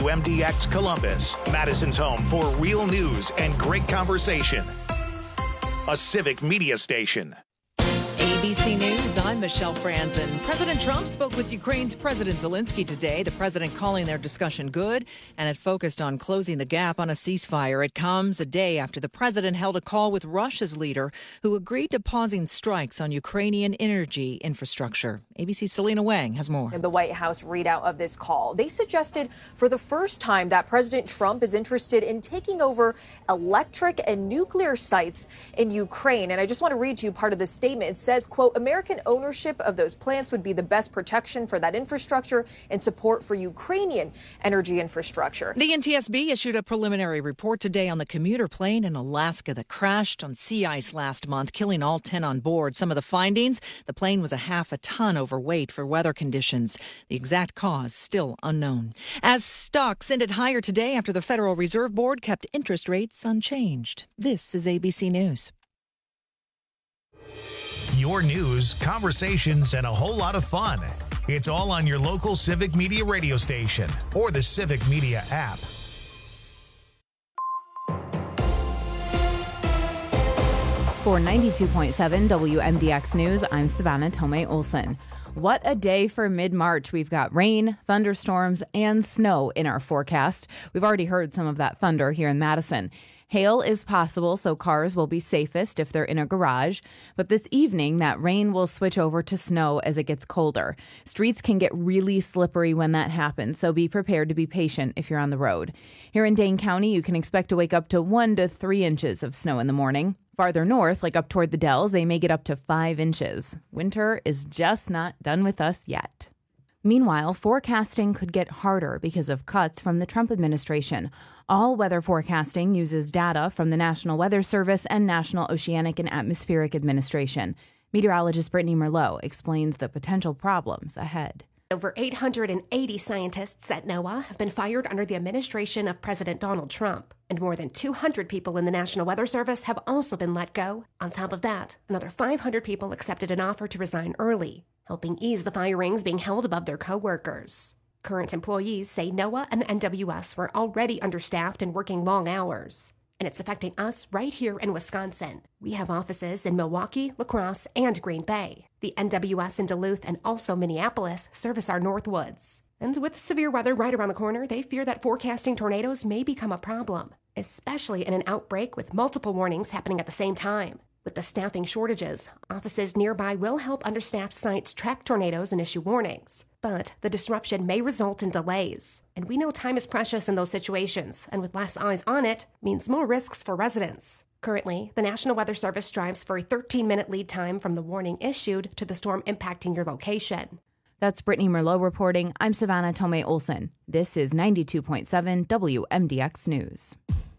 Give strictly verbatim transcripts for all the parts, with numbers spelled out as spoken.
W M D X Columbus, Madison's home for real news and great conversation. A civic media station. A B C News, I'm Michelle Franzen. President Trump spoke with Ukraine's President Zelensky today. The president calling their discussion good, and it focused on closing the gap on a ceasefire. It comes a day after the president held a call with Russia's leader, who agreed to pausing strikes on Ukrainian energy infrastructure. A B C's Selena Wang has more. In the White House readout of this call, they suggested for the first time that President Trump is interested in taking over electric and nuclear sites in Ukraine. And I just want to read to you part of the statement. It says, quote, American ownership of those plants would be the best protection for that infrastructure and support for Ukrainian energy infrastructure. The N T S B issued a preliminary report today on the commuter plane in Alaska that crashed on sea ice last month, killing all ten on board. Some of the findings: the plane was a half a ton overweight for weather conditions. The exact cause still unknown. As stocks ended higher today after the Federal Reserve Board kept interest rates unchanged. This is A B C News. Your news, conversations, and a whole lot of fun. It's all on your local Civic Media radio station or the Civic Media app. For ninety-two point seven W M D X News, I'm Savannah Tomei Olson. What a day for mid-March. We've got rain, thunderstorms, and snow in our forecast. We've already heard some of that thunder here in Madison. Hail is possible, so cars will be safest if they're in a garage. But this evening, that rain will switch over to snow as it gets colder. Streets can get really slippery when that happens, so be prepared to be patient if you're on the road. Here in Dane County, you can expect to wake up to one to three inches of snow in the morning. Farther north, like up toward the Dells, they may get up to five inches. Winter is just not done with us yet. Meanwhile, forecasting could get harder because of cuts from the Trump administration. All weather forecasting uses data from the National Weather Service and National Oceanic and Atmospheric Administration. Meteorologist Brittany Merlot explains the potential problems ahead. Over eight hundred eighty scientists at NOAA have been fired under the administration of President Donald Trump, and more than two hundred people in the National Weather Service have also been let go. On top of that, another five hundred people accepted an offer to resign early, helping ease the firings being held above their coworkers. Current employees say NOAA and the N W S were already understaffed and working long hours, and it's affecting us right here in Wisconsin. We have offices in Milwaukee, La Crosse, and Green Bay. The N W S in Duluth and also Minneapolis service our Northwoods. And with severe weather right around the corner, they fear that forecasting tornadoes may become a problem, especially in an outbreak with multiple warnings happening at the same time. With the staffing shortages, offices nearby will help understaffed sites track tornadoes and issue warnings. But the disruption may result in delays. And we know time is precious in those situations, and with less eyes on it, means more risks for residents. Currently, the National Weather Service strives for a thirteen-minute lead time from the warning issued to the storm impacting your location. That's Brittany Merlot reporting. I'm Savannah Tomei Olson. This is ninety-two point seven W M D X News.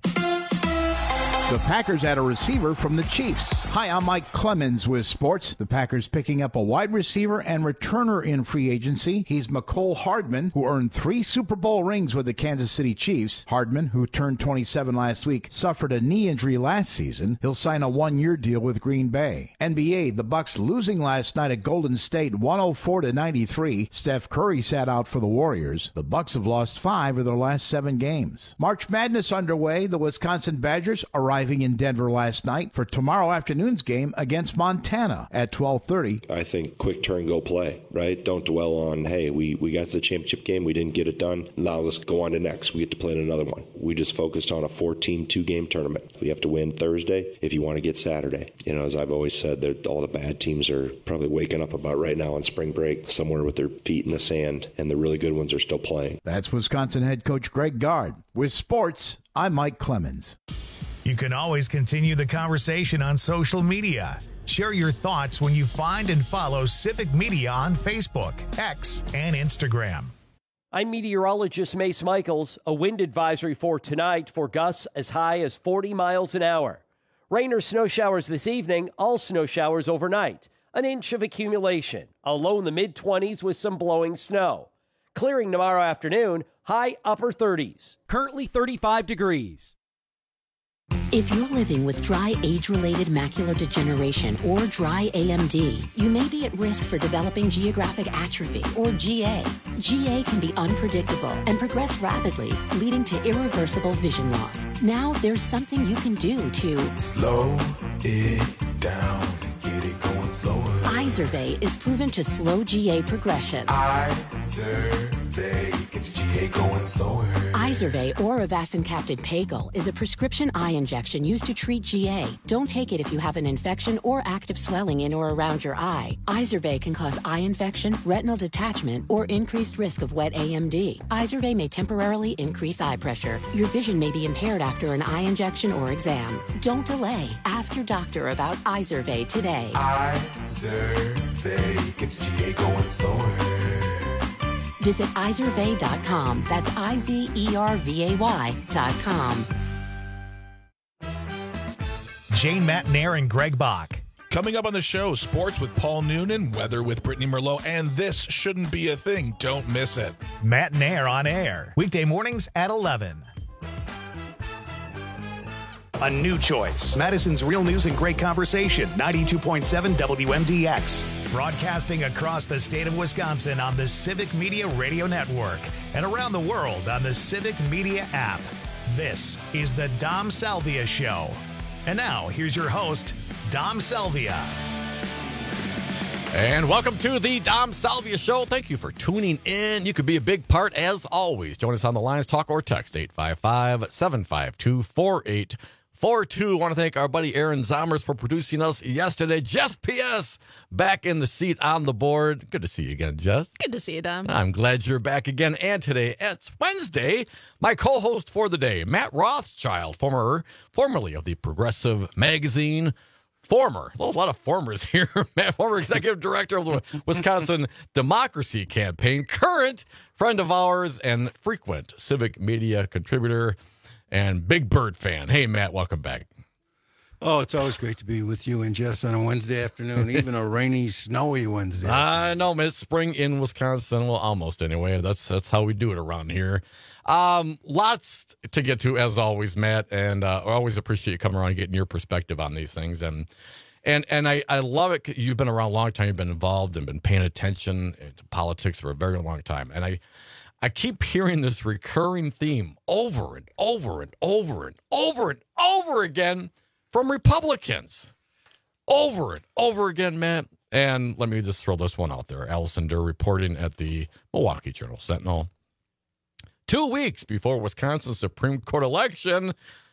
The Packers add a receiver from the Chiefs. Hi, I'm Mike Clemens with sports. The Packers picking up a wide receiver and returner in free agency. He's Mecole Hardman, who earned three Super Bowl rings with the Kansas City Chiefs. Hardman, who turned twenty-seven last week, suffered a knee injury last season. He'll sign a one-year deal with Green Bay. N B A, the Bucks losing last night at Golden State one oh four to ninety-three. Steph Curry sat out for the Warriors. The Bucks have lost five of their last seven games. March Madness underway. The Wisconsin Badgers arriving in Denver last night for tomorrow afternoon's game against Montana at twelve thirty. I think quick turn, go play, right? Don't dwell on, hey, we, we got to the championship game, we didn't get it done. Now let's go on to next. We get to play in another one. We just focused on a four-team, two-game tournament. We have to win Thursday if you want to get Saturday. You know, as I've always said, all the bad teams are probably waking up about right now on spring break, somewhere with their feet in the sand, and the really good ones are still playing. That's Wisconsin head coach Greg Gard. With sports, I'm Mike Clemens. You can always continue the conversation on social media. Share your thoughts when you find and follow Civic Media on Facebook, X, and Instagram. I'm meteorologist Mace Michaels. A wind advisory for tonight for gusts as high as forty miles an hour. Rain or snow showers this evening, all snow showers overnight. An inch of accumulation, a low in the mid-twenties with some blowing snow. Clearing tomorrow afternoon, high upper thirties. Currently thirty-five degrees. If you're living with dry age-related macular degeneration or dry A M D, you may be at risk for developing geographic atrophy or G A. G A can be unpredictable and progress rapidly, leading to irreversible vision loss. Now there's something you can do to slow it down, get it going slower. Izervay is proven to slow G A progression. Izervay gets G A going slower. Izervay or avacincaptad pagel is a prescription eye injection used to treat G A. Don't take it if you have an infection or active swelling in or around your eye. Izervay can cause eye infection, retinal detachment, or increased risk of wet A M D. Izervay may temporarily increase eye pressure. Your vision may be impaired after an eye injection or exam. Don't delay. Ask your doctor about Izervay today. Izervay gets G A going slower. Visit izervay dot com. That's I Z E R V A Y dot com. Jane Matnair and Greg Bach. Coming up on the show, sports with Paul Noonan, weather with Brittany Merlot, and This Shouldn't Be a Thing. Don't miss it. Matnair on air, weekday mornings at eleven. A new choice. Madison's Real News and Great Conversation, ninety-two point seven W M D X. Broadcasting across the state of Wisconsin on the Civic Media Radio Network and around the world on the Civic Media app. This is the Dom Salvia Show. And now, here's your host, Dom Salvia. And welcome to the Dom Salvia Show. Thank you for tuning in. You could be a big part as always. Join us on the lines, talk or text, eight five five, seven five two, four eight four two. I want to thank our buddy Aaron Zomers for producing us yesterday. Jess P S back in the seat on the board. Good to see you again, Jess. Good to see you, Dom. I'm glad you're back again. And today, it's Wednesday. My co-host for the day, Matt Rothschild, former, formerly of the Progressive Magazine, former, well, a lot of formers here, Matt, former executive director of the Wisconsin Democracy Campaign, current friend of ours and frequent Civic Media contributor and Big Bird fan. Hey, Matt, welcome back. Oh, it's always great to be with you and Jess on a Wednesday afternoon, even a rainy, snowy Wednesday. I know, man. It's spring in Wisconsin. Well, almost anyway. That's that's how we do it around here. Um, lots to get to, as always, Matt, and uh, I always appreciate you coming around and getting your perspective on these things. And and and I, I love it. You've been around a long time. You've been involved and been paying attention to politics for a very long time. And I I keep hearing this recurring theme over and over and over and over and over again from Republicans. Over and over again, Matt. And let me just throw this one out there. Allison Durr reporting at the Milwaukee Journal-Sentinel. Two weeks before Wisconsin's Supreme Court election,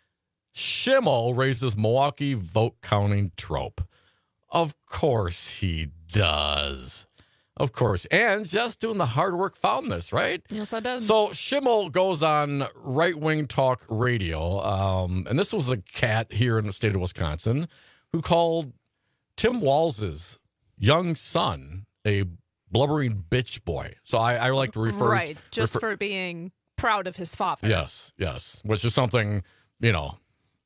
Schimmel raises Milwaukee vote counting trope. Of course he does. Of course. And just doing the hard work found this, right? Yes, I did. So Schimmel goes on right-wing talk radio, um, and this was a cat here in the state of Wisconsin who called Tim Walz's young son a blubbering bitch boy. So I, I like to refer... Right, just refer, for being proud of his father. Yes, yes, which is something, you know,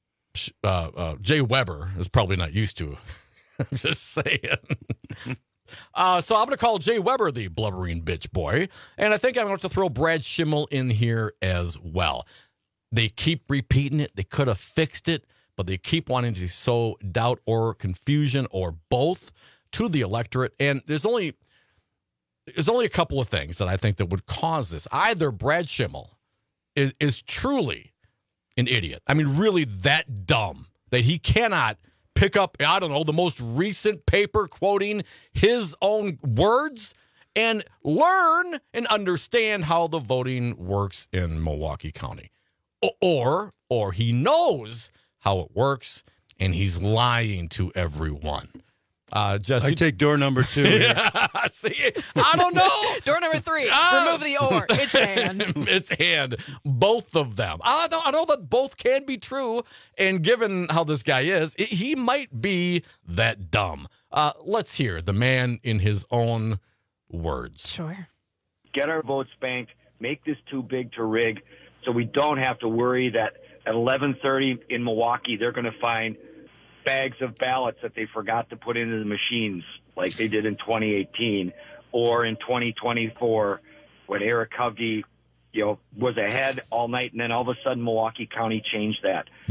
uh, uh, Jay Weber is probably not used to. I'm just saying. Uh, so I'm going to call Jay Weber the blubbering bitch boy, and I think I'm going to have to throw Brad Schimmel in here as well. They keep repeating it. They could have fixed it, but they keep wanting to sow doubt or confusion or both to the electorate, and there's only there's only a couple of things that I think that would cause this. Either Brad Schimmel is, is truly an idiot. I mean, really that dumb that he cannot pick up, I don't know, the most recent paper quoting his own words and learn and understand how the voting works in Milwaukee County. Or, or he knows how it works and he's lying to everyone. Uh, Jesse, I take door number two. Yeah, see, I don't know. Door number three, uh, remove the or. It's and. It's and. Both of them. I, don't, I know that both can be true, and given how this guy is, it, he might be that dumb. Uh, let's hear the man in his own words. Sure. Get our votes banked, make this too big to rig, so we don't have to worry that at eleven thirty in Milwaukee they're going to find bags of ballots that they forgot to put into the machines like they did in twenty eighteen or in twenty twenty-four when Eric Hovde, you know, was ahead all night and then all of a sudden Milwaukee County changed that. Yeah.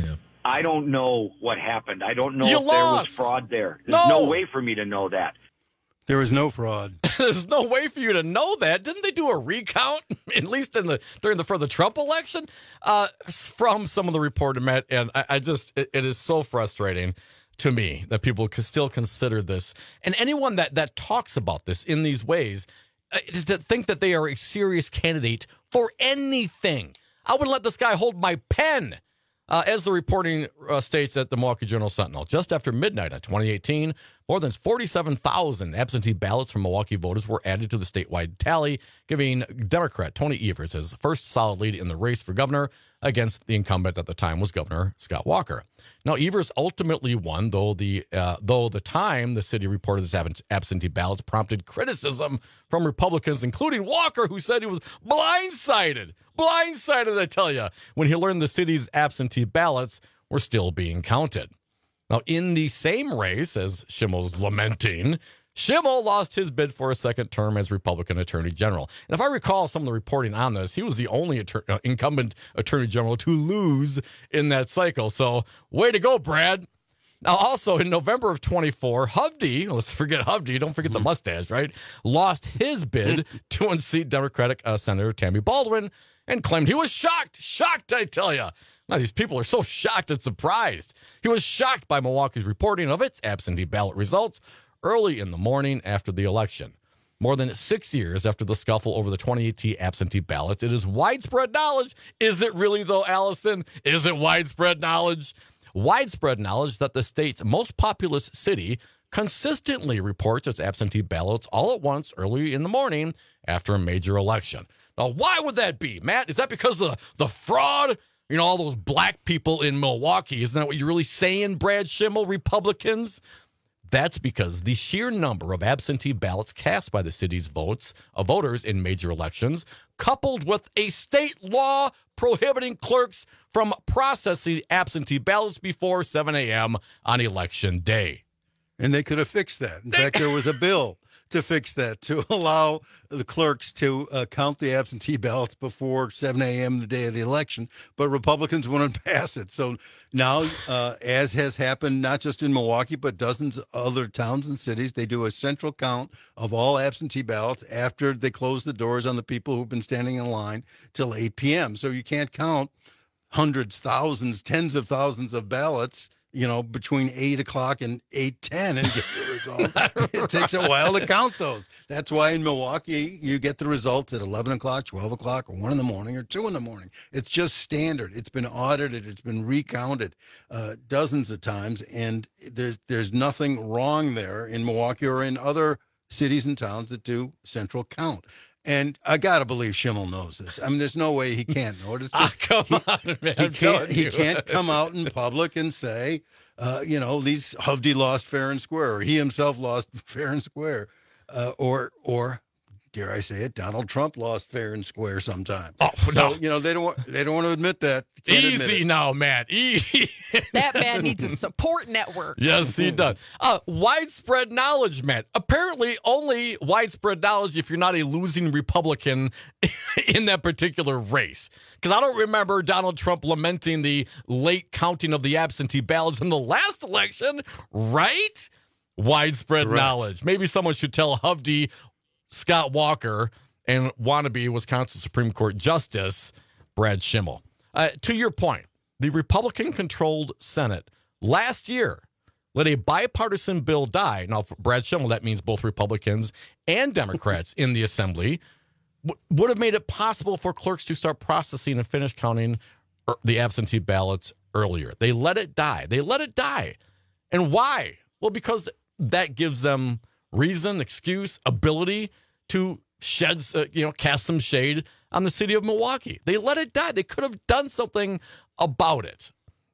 I don't know what happened. I don't know You if there was lost. fraud there. There's No. no way for me to know that. There was no fraud. There's no way for you to know that. Didn't they do a recount, at least in the during the for the Trump election, uh, from some of the reporting, Matt? And I, I just it, it is so frustrating to me that people can still consider this, and anyone that that talks about this in these ways, uh, to think that they are a serious candidate for anything. I would let this guy hold my pen. Uh, as the reporting uh, states at the Milwaukee Journal-Sentinel, just after midnight on twenty eighteen, more than forty-seven thousand absentee ballots from Milwaukee voters were added to the statewide tally, giving Democrat Tony Evers his first solid lead in the race for governor against the incumbent at the time was Governor Scott Walker. Now, Evers ultimately won, though the uh, though the time the city reported his ab- absentee ballots prompted criticism from Republicans, including Walker, who said he was blindsided. Blindsided, I tell you, when he learned the city's absentee ballots were still being counted. Now, in the same race as Schimmel's lamenting, Schimmel lost his bid for a second term as Republican Attorney General. And if I recall some of the reporting on this, he was the only attor- uh, incumbent Attorney General to lose in that cycle. So, way to go, Brad. Now, also in November of twenty-four, Hovde, let's forget Hovde, don't forget the mustache, right, lost his bid to unseat Democratic uh, Senator Tammy Baldwin and claimed he was shocked. Shocked, I tell you. Now, these people are so shocked and surprised. He was shocked by Milwaukee's reporting of its absentee ballot results early in the morning after the election. More than six years after the scuffle over the twenty eighteen absentee ballots, it is widespread knowledge. Is it really, though, Allison? Is it widespread knowledge? Widespread knowledge that the state's most populous city consistently reports its absentee ballots all at once early in the morning after a major election. Now, why would that be, Matt? Is that because of the, the fraud? You know, all those black people in Milwaukee. Isn't that what you're really saying, Brad Schimmel, Republicans? That's because the sheer number of absentee ballots cast by the city's votes of voters in major elections, coupled with a state law prohibiting clerks from processing absentee ballots before seven a.m. on election day. And they could have fixed that. In fact, there was a bill to fix that, to allow the clerks to uh, count the absentee ballots before seven a.m. the day of the election, but Republicans wouldn't pass it. So now, uh, as has happened not just in Milwaukee, but dozens of other towns and cities, they do a central count of all absentee ballots after they close the doors on the people who've been standing in line till eight p.m. So you can't count hundreds, thousands, tens of thousands of ballots, you know, between eight o'clock and eight ten and get the result. It takes a while to count those. That's why in Milwaukee, you get the results at eleven o'clock, twelve o'clock, or one in the morning, or two in the morning. It's just standard. It's been audited. It's been recounted uh, dozens of times, and there's, there's nothing wrong there in Milwaukee or in other cities and towns that do central count. And I got to believe Schimmel knows this. I mean, there's no way he can't know it. It's just, oh, come he, on, man. He I'm can't, he you. can't come out in public and say, uh, you know, these Hovde lost fair and square, or he himself lost fair and square, uh, or, or dare I say it, Donald Trump lost fair and square sometime. Oh, so, no. you know, they don't want, they don't want to admit that. Can't admit Easy it. now, Matt. Easy. That man needs a support network. Yes, he does. Uh, widespread knowledge, Matt. Apparently, only widespread knowledge if you're not a losing Republican in that particular race. Because I don't remember Donald Trump lamenting the late counting of the absentee ballots in the last election, right? Widespread Right. knowledge. Maybe someone should tell Hovde, Scott Walker, and wannabe Wisconsin Supreme Court Justice Brad Schimmel. Uh, to your point, the Republican-controlled Senate last year let a bipartisan bill die. Now, for Brad Schimmel, that means both Republicans and Democrats in the assembly, w- would have made it possible for clerks to start processing and finish counting er- the absentee ballots earlier. They let it die. They let it die. And why? Well, because that gives them reason, excuse, ability to shed, uh, you know, cast some shade on the city of Milwaukee. They let it die. They could have done something about it.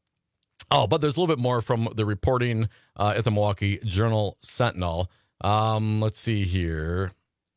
Oh, but there's a little bit more from the reporting uh, at the Milwaukee Journal-Sentinel. Um, let's see here.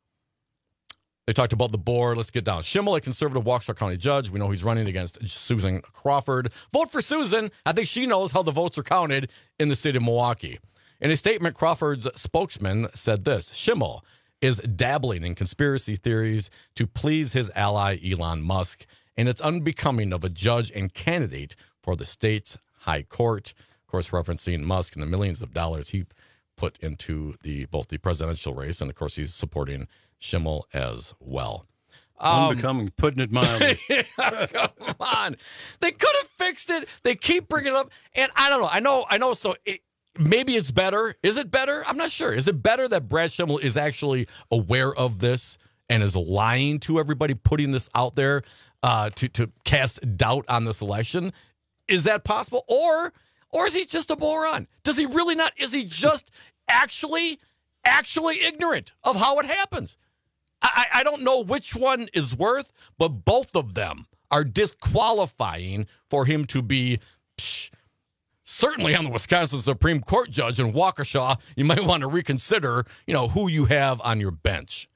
They talked about the board. Let's get down. Schimmel, a conservative Waukesha County judge. We know he's running against Susan Crawford. Vote for Susan. I think she knows how the votes are counted in the city of Milwaukee. In a statement, Crawford's spokesman said this: Schimmel is dabbling in conspiracy theories to please his ally Elon Musk, and it's unbecoming of a judge and candidate for the state's high court. Of course, referencing Musk and the millions of dollars he put into the both the presidential race, and of course, he's supporting Schimmel as well. Um, Unbecoming, putting it mildly. Yeah, come on. They could have fixed it. They keep bringing it up. And I don't know. I know. I know. So it, maybe it's better. Is it better? I'm not sure. Is it better that Brad Schimmel is actually aware of this and is lying to everybody, putting this out there uh, to, to cast doubt on this election? Is that possible? Or, or is he just a moron? Does he really not? Is he just actually, actually ignorant of how it happens? I, I don't know which one is worth, but both of them are disqualifying for him to be psh, certainly on the Wisconsin Supreme Court judge in Waukesha. You might want to reconsider, you know, who you have on your bench.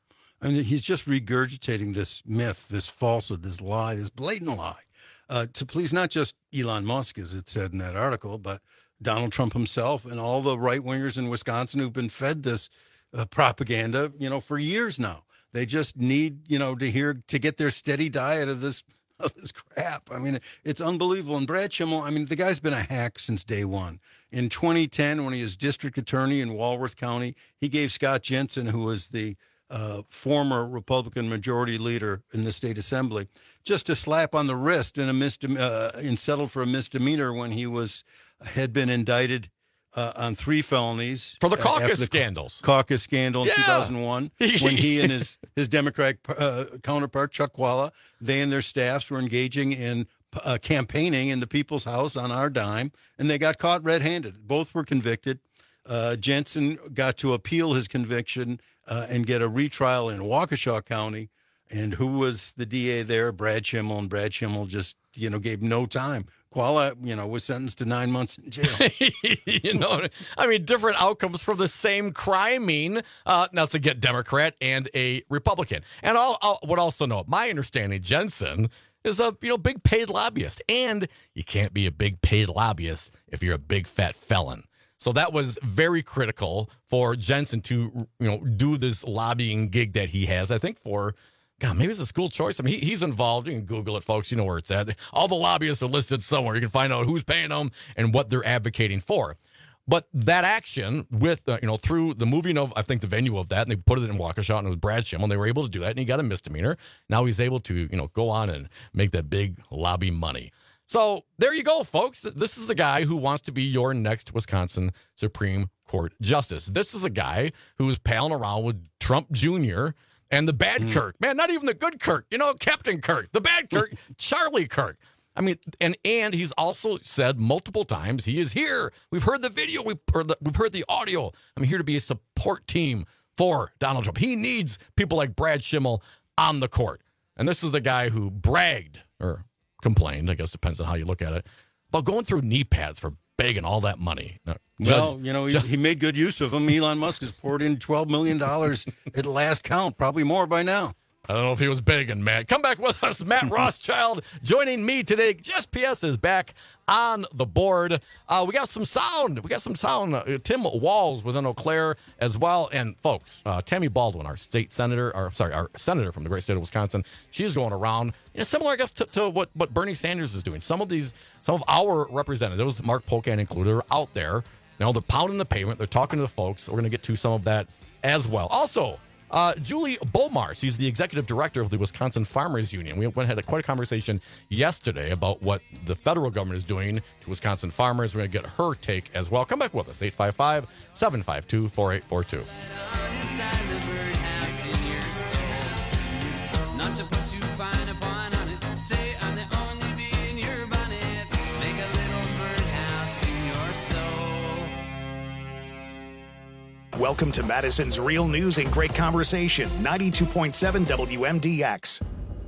I mean, he's just regurgitating this myth, this falsehood, this lie, this blatant lie, uh, to please not just Elon Musk, as it said in that article, but Donald Trump himself and all the right-wingers in Wisconsin who've been fed this Uh, propaganda, you know, for years now. They just need, you know, to hear, to get their steady diet of this, of this crap. I mean, it's unbelievable. And Brad Schimmel, I mean, the guy's been a hack since day one. In twenty ten, when he was district attorney in Walworth County, he gave Scott Jensen, who was the uh, former Republican majority leader in the state assembly, just a slap on the wrist and a misdem- uh, and settled for a misdemeanor when he was, had been indicted Uh, on three felonies for the caucus uh, the scandals. Caucus scandal in yeah. two thousand one, when he and his his Democratic uh, counterpart Chuck Chvala, they and their staffs were engaging in uh, campaigning in the People's House on our dime, and they got caught red-handed. Both were convicted. Uh, Jensen got to appeal his conviction uh, and get a retrial in Waukesha County. And who was the D A there? Brad Schimmel, and Brad Schimmel just, you know, gave no time. Chvala, you know, was sentenced to nine months in jail. You know, I mean, different outcomes for the same crime mean, uh, now it's a get Democrat and a Republican. And I'll, I'll would also know, my understanding, Jensen is a, you know, big paid lobbyist. And you can't be a big paid lobbyist if you're a big fat felon. So that was very critical for Jensen to, you know, do this lobbying gig that he has, I think, for... God, maybe it's a school choice. I mean, he, he's involved. You can Google it, folks. You know where it's at. All the lobbyists are listed somewhere. You can find out who's paying them and what they're advocating for. But that action with, uh, you know, through the moving of, I think, the venue of that, and they put it in Waukesha, and it was Brad Schimmel, and they were able to do that, and he got a misdemeanor. Now he's able to, you know, go on and make that big lobby money. So there you go, folks. This is the guy who wants to be your next Wisconsin Supreme Court justice. This is a guy who is palling around with Trump Junior and the bad mm. Kirk. Man, not even the good Kirk. You know, Captain Kirk. The bad Kirk, Charlie Kirk. I mean, and and he's also said multiple times he is here. We've heard the video. We've heard the, we've heard the audio. I'm here to be a support team for Donald Trump. He needs people like Brad Schimmel on the court. And this is the guy who bragged or complained, I guess depends on how you look at it, about going through knee pads for begging all that money. No, well, you know, he, he made good use of them. Elon Musk has poured in twelve million dollars at last count, probably more by now. I don't know if he was begging, Matt. Come back with us, Matt Rothschild, joining me today. Just P S is back on the board. Uh, we got some sound. We got some sound. Uh, Tim Walz was in Eau Claire as well. And, folks, uh, Tammy Baldwin, our state senator, or sorry, our senator from the great state of Wisconsin, she's going around, you know, similar, I guess, to, to what, what Bernie Sanders is doing. Some of these, some of our representatives, Mark Pocan included, are out there. You know, they're pounding the pavement. They're talking to the folks. We're going to get to some of that as well. Also, Uh, Julie Bomar, she's the executive director of the Wisconsin Farmers Union. We went had a, quite a conversation yesterday about what the federal government is doing to Wisconsin farmers. We're going to get her take as well. Come back with us, eight five five, seven five two, four eight four two. Not to put too fine a point on it, say I'm the only bee in your bonnet, make a little birdhouse in your soul. Welcome to Madison's Real News and Great Conversation, ninety-two point seven W M D X.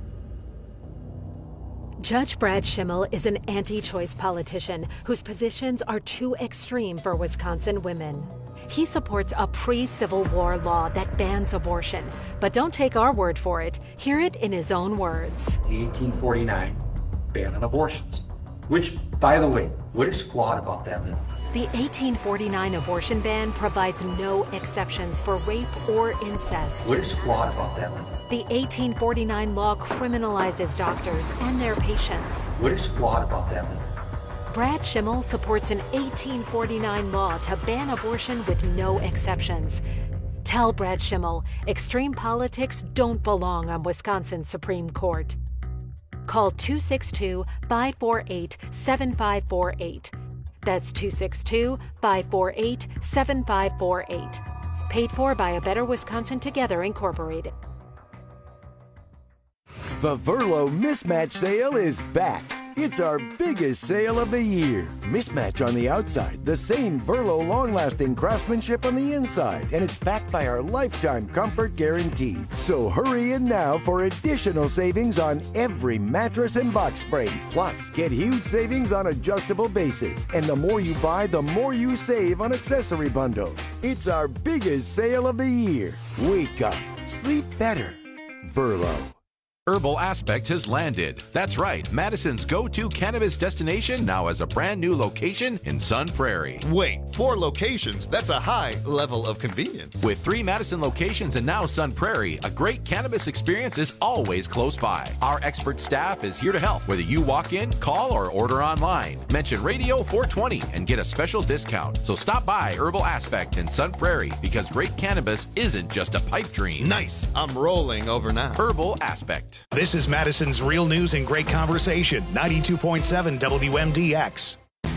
Judge Brad Schimmel is an anti-choice politician whose positions are too extreme for Wisconsin women. He supports a pre-Civil War law that bans abortion. But don't take our word for it. Hear it in his own words. The eighteen forty-nine ban on abortions, which, by the way, what is flawed about that law? The eighteen forty-nine abortion ban provides no exceptions for rape or incest. What is flawed about that law? The eighteen forty-nine law criminalizes doctors and their patients. What is flawed about that law? Brad Schimmel supports an eighteen forty-nine law to ban abortion with no exceptions. Tell Brad Schimmel extreme politics don't belong on Wisconsin's Supreme Court. Call two six two, five four eight, seven five four eight. That's two six two, five four eight, seven five four eight. Paid for by A Better Wisconsin Together, Incorporated. The Verlo Mismatch Sale is back. It's our biggest sale of the year. Mismatch on the outside, the same Verlo long-lasting craftsmanship on the inside, and it's backed by our lifetime comfort guarantee. So hurry in now for additional savings on every mattress and box spring. Plus, get huge savings on adjustable bases. And the more you buy, the more you save on accessory bundles. It's our biggest sale of the year. Wake up. Sleep better. Verlo. Herbal Aspect has landed. That's right, Madison's go-to cannabis destination now has a brand new location in Sun Prairie. Wait, four locations? That's a high level of convenience. With three Madison locations and now Sun Prairie, a great cannabis experience is always close by. Our expert staff is here to help, whether you walk in, call, or order online. Mention Radio four twenty and get a special discount. So stop by Herbal Aspect in Sun Prairie because great cannabis isn't just a pipe dream. Nice. I'm rolling over now. Herbal Aspect. This is Madison's Real News and Great Conversation, ninety-two point seven W M D X.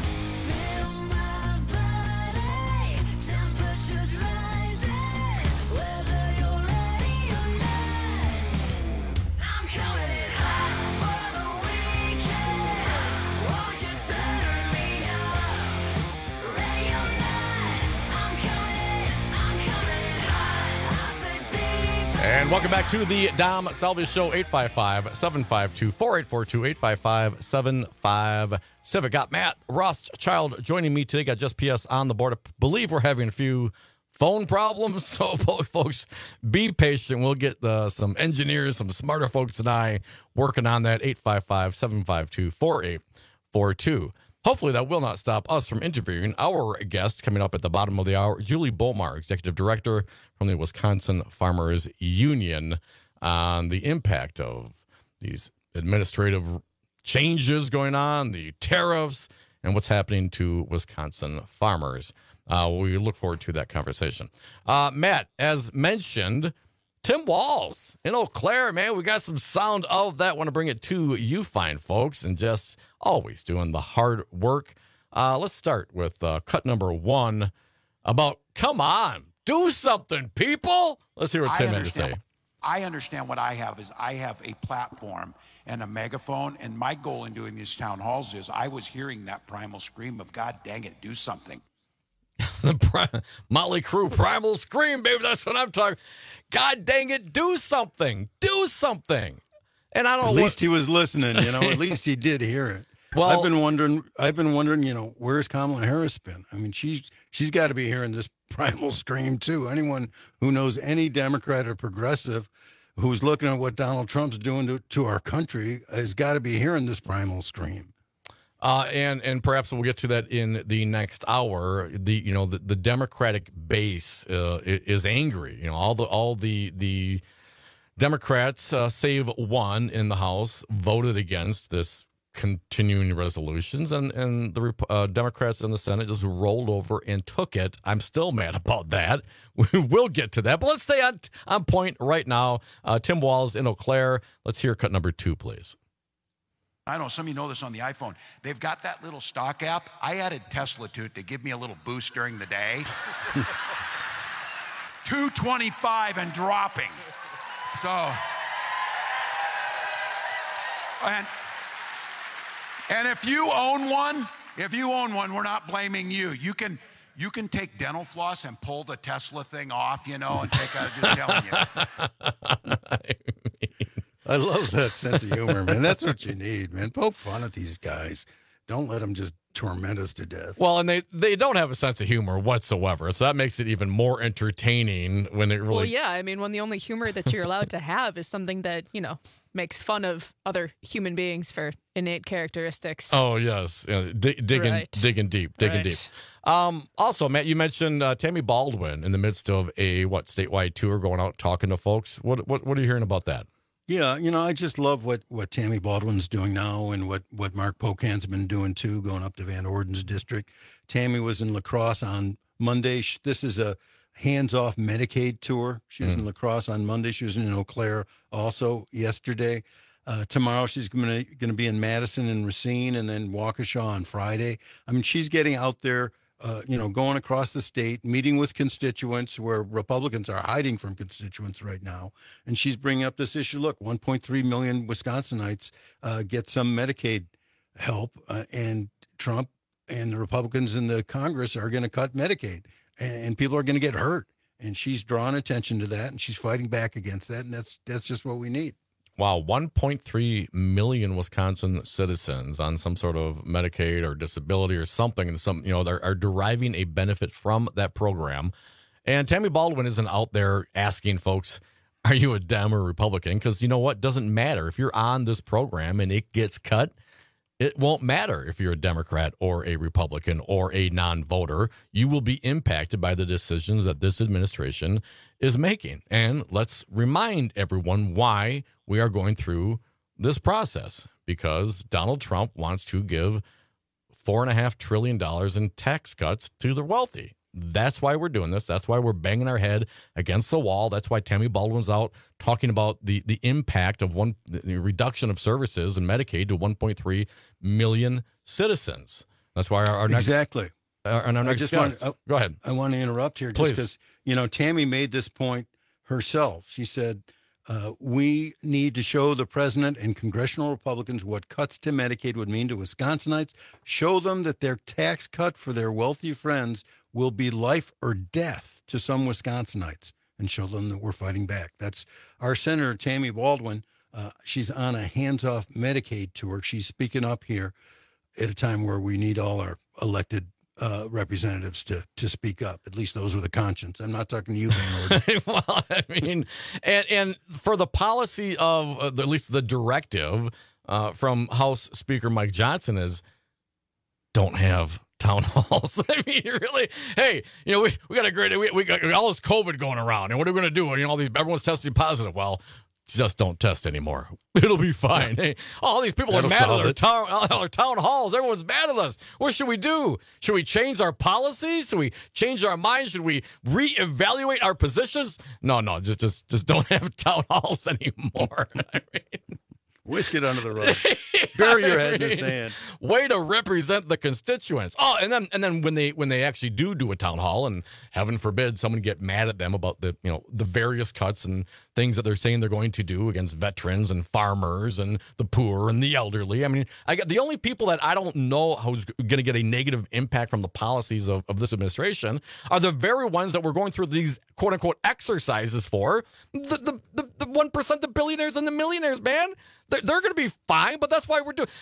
And welcome back to the Dom Salvi Show, eight five five, seven five two, four eight four two, eight five five, seven five Civic. Got Matt Rothschild joining me today. Got Just P S on the board. I believe we're having a few phone problems, so folks, be patient. We'll get uh, some engineers, some smarter folks and I working on that, eight five five, seven five two, four eight four two. Hopefully that will not stop us from interviewing our guest coming up at the bottom of the hour, Julie Bomar, Executive Director from the Wisconsin Farmers Union, on the impact of these administrative changes going on, the tariffs, and what's happening to Wisconsin farmers. Uh, we look forward to that conversation. Uh, Matt, as mentioned, Tim Walz in Eau Claire, man, we got some sound of that. Want to bring it to you fine folks and just always doing the hard work. Uh, let's start with uh, cut number one about, come on, do something, people. Let's hear what Tim had to say. I understand what I have is I have a platform and a megaphone, and my goal in doing these town halls is I was hearing that primal scream of, God dang it, do something. The Pri- Motley Crue primal scream, baby. That's what I'm talking. God dang it, do something. Do something. And I don't know. At what- least he was listening, you know. At least he did hear it. Well, I've been wondering. I've been wondering. You know, where's Kamala Harris been? I mean, she's she's got to be hearing this primal scream too. Anyone who knows any Democrat or progressive who's looking at what Donald Trump's doing to, to our country has got to be hearing this primal scream. Uh, and and perhaps we'll get to that in the next hour. The you know the, the Democratic base uh, is angry. You know all the all the the Democrats, uh, save one in the House, voted against this continuing resolutions, and and the uh, Democrats in the Senate just rolled over and took it. I'm still mad about that. We will get to that, but let's stay on on point right now. Uh, Tim Walz in Eau Claire. Let's hear cut number two, please. I know some of you know this on the iPhone. They've got that little stock app. I added Tesla to it to give me a little boost during the day. two twenty-five and dropping. So, and and if you own one, if you own one, we're not blaming you. You can you can take dental floss and pull the Tesla thing off, you know, and take out. Just telling you. I love that sense of humor, man. That's what you need, man. Poke fun at these guys. Don't let them just torment us to death. Well, and they, they don't have a sense of humor whatsoever, so that makes it even more entertaining when it really... Well, yeah, I mean, when the only humor that you're allowed to have is something that, you know, makes fun of other human beings for innate characteristics. Oh, yes. Yeah, dig, digging, Right. digging deep, digging Right. deep. Um, also, Matt, you mentioned uh, Tammy Baldwin in the midst of a, what, statewide tour, going out talking to folks. What, what, what are you hearing about that? Yeah, you know, I just love what, what Tammy Baldwin's doing now and what, what Mark Pocan's been doing, too, going up to Van Orden's district. Tammy was in La Crosse on Monday. This is a hands-off Medicaid tour. She was mm. in La Crosse on Monday. She was in Eau Claire also yesterday. Uh, tomorrow she's going to going to be in Madison and Racine and then Waukesha on Friday. I mean, she's getting out there, uh, you know, going across the state, meeting with constituents where Republicans are hiding from constituents right now. And she's bringing up this issue. Look, one point three million Wisconsinites uh, get some Medicaid help, uh, and Trump and the Republicans in the Congress are going to cut Medicaid, and, and people are going to get hurt. And she's drawn attention to that, and she's fighting back against that, and that's that's just what we need. Wow, one point three million Wisconsin citizens on some sort of Medicaid or disability or something, and some, you know, they're are deriving a benefit from that program. And Tammy Baldwin isn't out there asking folks, are you a Dem or Republican? Because you know what? Doesn't matter. If you're on this program and it gets cut, it won't matter if you're a Democrat or a Republican or a non-voter. You will be impacted by the decisions that this administration is making. And let's remind everyone why we are going through this process, because Donald Trump wants to give four and a half trillion dollars in tax cuts to the wealthy. That's why we're doing this. That's why we're banging our head against the wall. That's why Tammy Baldwin's out talking about the, the impact of one the reduction of services and Medicaid to one point three million citizens. That's why our, our next exactly. Our, our next I just guest. Want, I, Go ahead. I want to interrupt here just because, you know, Tammy made this point herself. She said, uh, we need to show the president and congressional Republicans what cuts to Medicaid would mean to Wisconsinites. Show them that their tax cut for their wealthy friends will be life or death to some Wisconsinites, and show them that we're fighting back. That's our Senator Tammy Baldwin. Uh, she's on a hands-off Medicaid tour. She's speaking up here at a time where we need all our elected uh, representatives to to speak up, at least those with a conscience. I'm not talking to you, Van Orden. Well, I mean, and, and for the policy of, uh, at least the directive uh, from House Speaker Mike Johnson is don't have town halls. I mean, really, hey, you know, we, we got a great, we, we got all this COVID going around, and what are we going to do? You know, all these, everyone's testing positive. Well, just don't test anymore. It'll be fine. Hey, all these people That'll are mad at our it. town, our town halls. Everyone's mad at us. What should we do? Should we change our policies? Should we change our minds? Should we reevaluate our positions? No, no, just just just don't have town halls anymore. I mean, whisk it under the rug. Bury your head in the sand. Way to represent the constituents. Oh, and then and then when they when they actually do do a town hall, and heaven forbid someone get mad at them about the you know the various cuts and things that they're saying they're going to do against veterans and farmers and the poor and the elderly. I mean, I got the only people that I don't know who's going to get a negative impact from the policies of, of this administration are the very ones that we're going through these quote unquote exercises for. The the the, the one percent, the billionaires and the millionaires, man. They're, they're going to be fine, but that's why we're doing.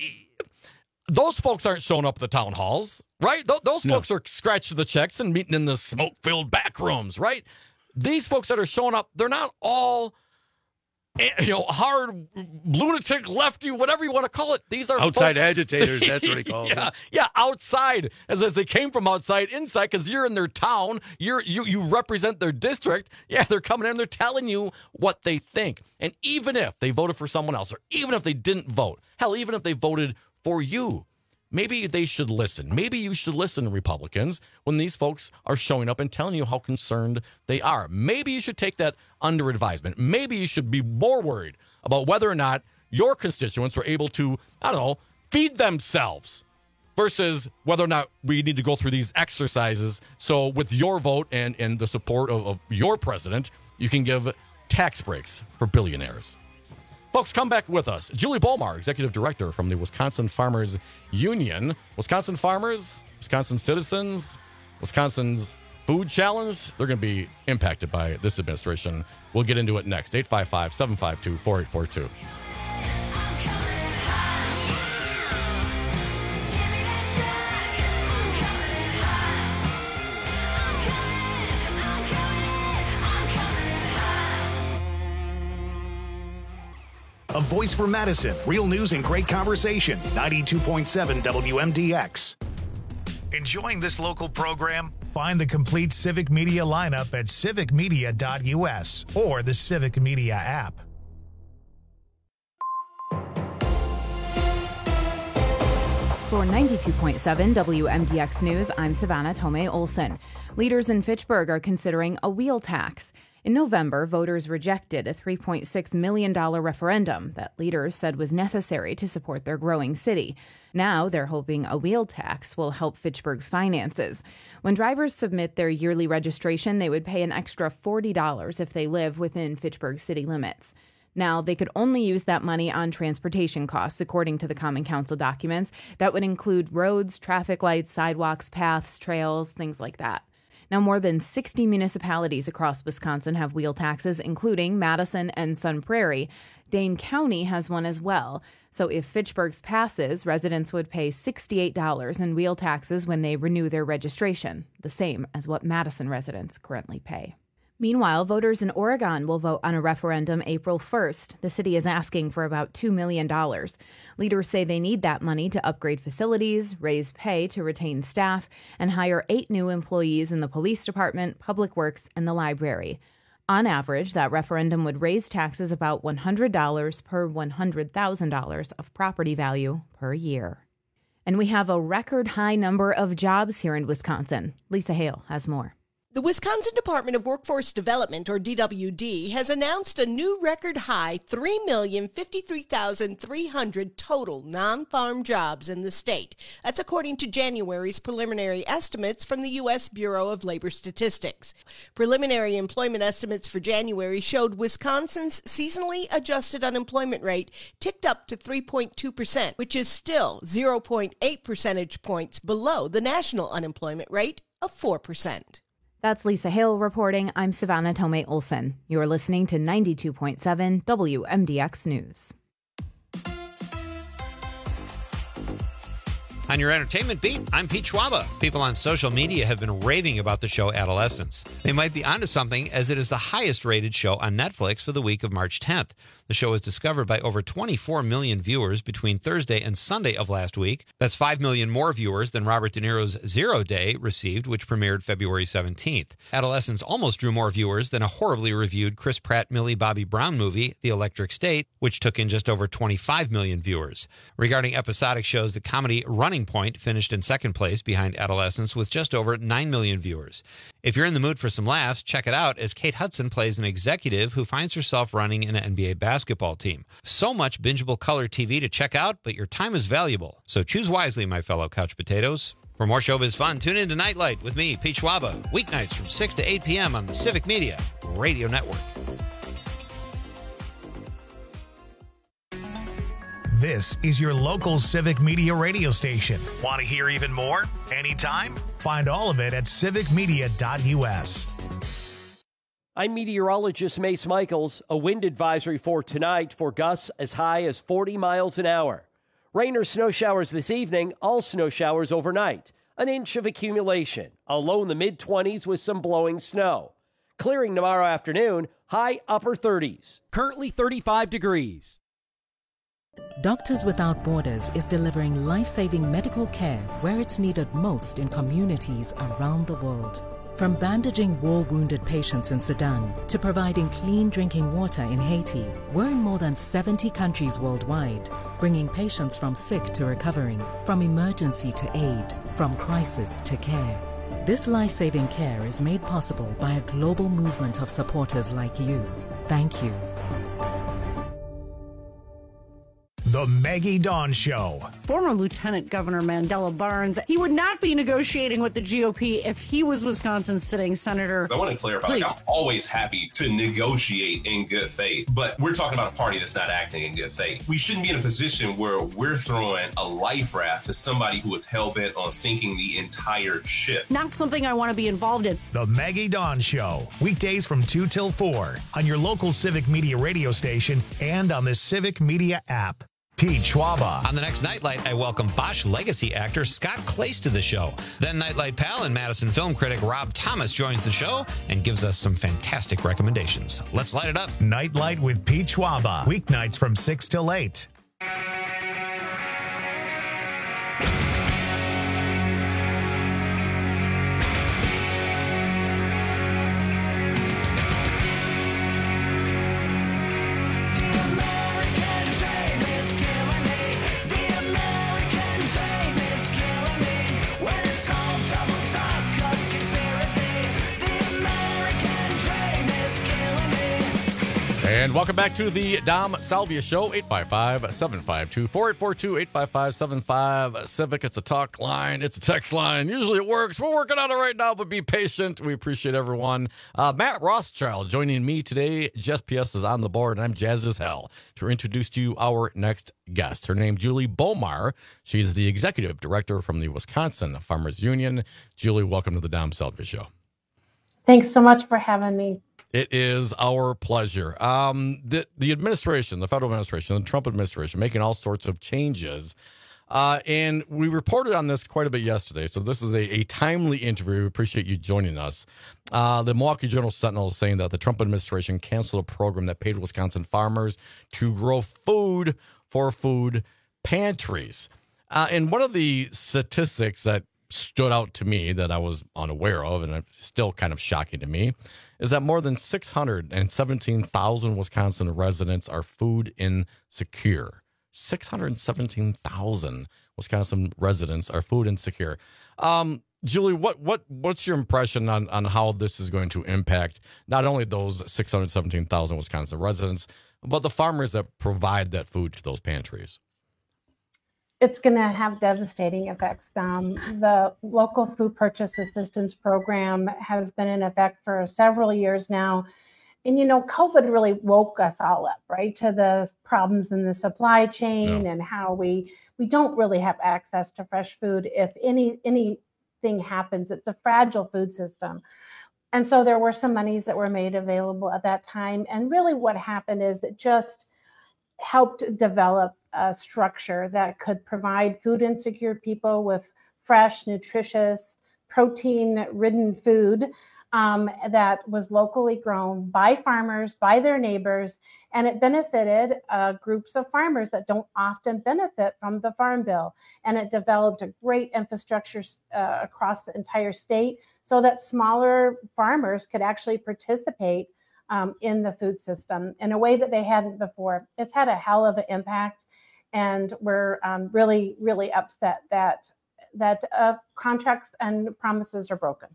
Those folks aren't showing up at the town halls, right? Th- those no. folks are scratching the checks and meeting in the smoke-filled back rooms, right? These folks that are showing up, they're not all, you know, hard lunatic lefty, whatever you want to call it. These are outside folks, agitators. That's what he calls yeah, them. Yeah, outside, as as they came from outside inside, because you're in their town, you're you you represent their district. Yeah, they're coming in, they're telling you what they think, and even if they voted for someone else, or even if they didn't vote, hell, even if they voted for you, maybe they should listen. Maybe you should listen, Republicans, when these folks are showing up and telling you how concerned they are. Maybe you should take that under advisement. Maybe you should be more worried about whether or not your constituents are able to, I don't know, feed themselves versus whether or not we need to go through these exercises. So with your vote and, and the support of, of your president, you can give tax breaks for billionaires. Folks, come back with us. Julie Bolmar, Executive Director from the Wisconsin Farmers Union. Wisconsin farmers, Wisconsin citizens, Wisconsin's food challenge, they're going to be impacted by this administration. We'll get into it next. eight five five, seven five two, four eight four two. A voice for Madison. Real news and great conversation. ninety-two point seven W M D X. Enjoying this local program? Find the complete Civic Media lineup at civic media dot U S or the Civic Media app. For ninety-two point seven W M D X News, I'm Savannah Tomei Olson. Leaders in Fitchburg are considering a wheel tax. In November, voters rejected a three point six million dollars referendum that leaders said was necessary to support their growing city. Now they're hoping a wheel tax will help Fitchburg's finances. When drivers submit their yearly registration, they would pay an extra forty dollars if they live within Fitchburg city limits. Now, they could only use that money on transportation costs, according to the Common Council documents. That would include roads, traffic lights, sidewalks, paths, trails, things like that. Now, more than sixty municipalities across Wisconsin have wheel taxes, including Madison and Sun Prairie. Dane County has one as well. So if Fitchburg's passes, residents would pay sixty-eight dollars in wheel taxes when they renew their registration, the same as what Madison residents currently pay. Meanwhile, voters in Oregon will vote on a referendum April first. The city is asking for about two million dollars. Leaders say they need that money to upgrade facilities, raise pay to retain staff, and hire eight new employees in the police department, public works, and the library. On average, that referendum would raise taxes about one hundred dollars per one hundred thousand dollars of property value per year. And we have a record high number of jobs here in Wisconsin. Lisa Hale has more. The Wisconsin Department of Workforce Development, or D W D, has announced a new record high three million fifty-three thousand three hundred total non-farm jobs in the state. That's according to January's preliminary estimates from the U S Bureau of Labor Statistics. Preliminary employment estimates for January showed Wisconsin's seasonally adjusted unemployment rate ticked up to three point two percent, which is still zero point eight percentage points below the national unemployment rate of four percent. That's Lisa Hale reporting. I'm Savannah Tomei Olson. You're listening to ninety-two point seven W M D X News. On your entertainment beat, I'm Pete Schwaba. People on social media have been raving about the show Adolescence. They might be onto something, as it is the highest rated show on Netflix for the week of March tenth. The show was discovered by over twenty-four million viewers between Thursday and Sunday of last week. That's five million more viewers than Robert De Niro's Zero Day received, which premiered February seventeenth. Adolescence almost drew more viewers than a horribly reviewed Chris Pratt, Millie Bobby Brown movie, The Electric State, which took in just over twenty-five million viewers. Regarding episodic shows, the comedy Running Point finished in second place behind Adolescence with just over nine million viewers. If you're in the mood for some laughs, check it out, as Kate Hudson plays an executive who finds herself running an N B A basketball team. So much bingeable color T V to check out, but your time is valuable. So choose wisely, my fellow couch potatoes. For more showbiz fun, tune in to Nightlight with me, Pete Schwaba, weeknights from six to eight p.m. on the Civic Media Radio Network. This is your local Civic Media radio station. Want to hear even more? Anytime? Find all of it at civic media dot u s. I'm meteorologist Mace Michaels. A wind advisory for tonight for gusts as high as forty miles an hour. Rain or snow showers this evening, all snow showers overnight. An inch of accumulation, a low in the mid-twenties with some blowing snow. Clearing tomorrow afternoon, high upper thirties. Currently thirty-five degrees. Doctors Without Borders is delivering life-saving medical care where it's needed most in communities around the world. From bandaging war-wounded patients in Sudan to providing clean drinking water in Haiti, we're in more than seventy countries worldwide, bringing patients from sick to recovering, from emergency to aid, from crisis to care. This life-saving care is made possible by a global movement of supporters like you. Thank you. The Maggie Dawn Show. Former Lieutenant Governor Mandela Barnes, he would not be negotiating with the G O P if he was Wisconsin's sitting senator. I want to clarify, like, I'm always happy to negotiate in good faith, but we're talking about a party that's not acting in good faith. We shouldn't be in a position where we're throwing a life raft to somebody who is hell-bent on sinking the entire ship. Not something I want to be involved in. The Maggie Dawn Show. Weekdays from two till four on your local Civic Media radio station and on the Civic Media app. Pete Schwaba. On the next Nightlight, I welcome Bosch legacy actor Scott Clace to the show. Then Nightlight pal and Madison film critic Rob Thomas joins the show and gives us some fantastic recommendations. Let's light it up. Nightlight with Pete Schwaba. Weeknights from six till eight. The American dream is killing me. The American dream And welcome back to the Dom Salvia Show, eight five five, seven five two, four eight four two, eight five five, seven five Civic. It's a talk line. It's a text line. Usually it works. We're working on it right now, but be patient. We appreciate everyone. Uh, Matt Rothschild joining me today. Jess P S is on the board, and I'm jazz as hell to introduce to you our next guest. Her name, Julie Bomar. She's the executive director from the Wisconsin Farmers Union. Julie, welcome to the Dom Salvia Show. Thanks so much for having me. It is our pleasure. Um, the, the administration, the federal administration, the Trump administration, making all sorts of changes. Uh, and we reported on this quite a bit yesterday. So this is a, a timely interview. We appreciate you joining us. Uh, the Milwaukee Journal-Sentinel is saying that the Trump administration canceled a program that paid Wisconsin farmers to grow food for food pantries. Uh, and one of the statistics that stood out to me that I was unaware of, and it's still kind of shocking to me, is that more than six hundred seventeen thousand Wisconsin residents are food insecure. six hundred seventeen thousand Wisconsin residents are food insecure. Um, Julie, what what what's your impression on, on how this is going to impact not only those six hundred seventeen thousand Wisconsin residents, but the farmers that provide that food to those pantries? It's going to have devastating effects. Um, the local food purchase assistance program has been in effect for several years now. And, you know, COVID really woke us all up, right, to the problems in the supply chain, yeah, and how we we don't really have access to fresh food. If any anything happens, it's a fragile food system. And so there were some monies that were made available at that time. And really what happened is it just helped develop a structure that could provide food insecure people with fresh, nutritious, protein-ridden food um, that was locally grown by farmers, by their neighbors, and it benefited uh, groups of farmers that don't often benefit from the Farm Bill. And it developed a great infrastructure uh, across the entire state so that smaller farmers could actually participate um, in the food system in a way that they hadn't before. It's had a hell of an impact. And we're um, really, really upset that that uh, contracts and promises are broken.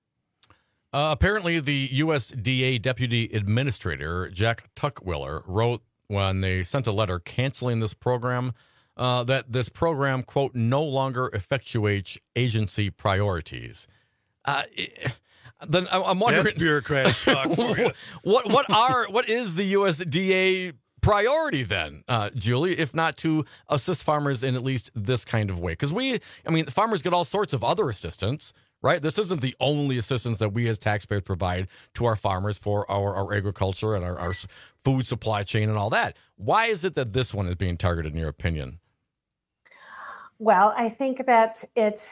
Uh, apparently, the U S D A Deputy Administrator, Jack Tuckwiller, wrote when they sent a letter canceling this program uh, that this program, quote, no longer effectuates agency priorities. Uh, then I'm wondering, that's bureaucratic talk for you. what what are what is the U S D A priority then, uh, Julie, if not to assist farmers in at least this kind of way? Because we, I mean, farmers get all sorts of other assistance, right? This isn't the only assistance that we as taxpayers provide to our farmers for our, our agriculture and our, our food supply chain and all that. Why is it that this one is being targeted, in your opinion? Well, I think that it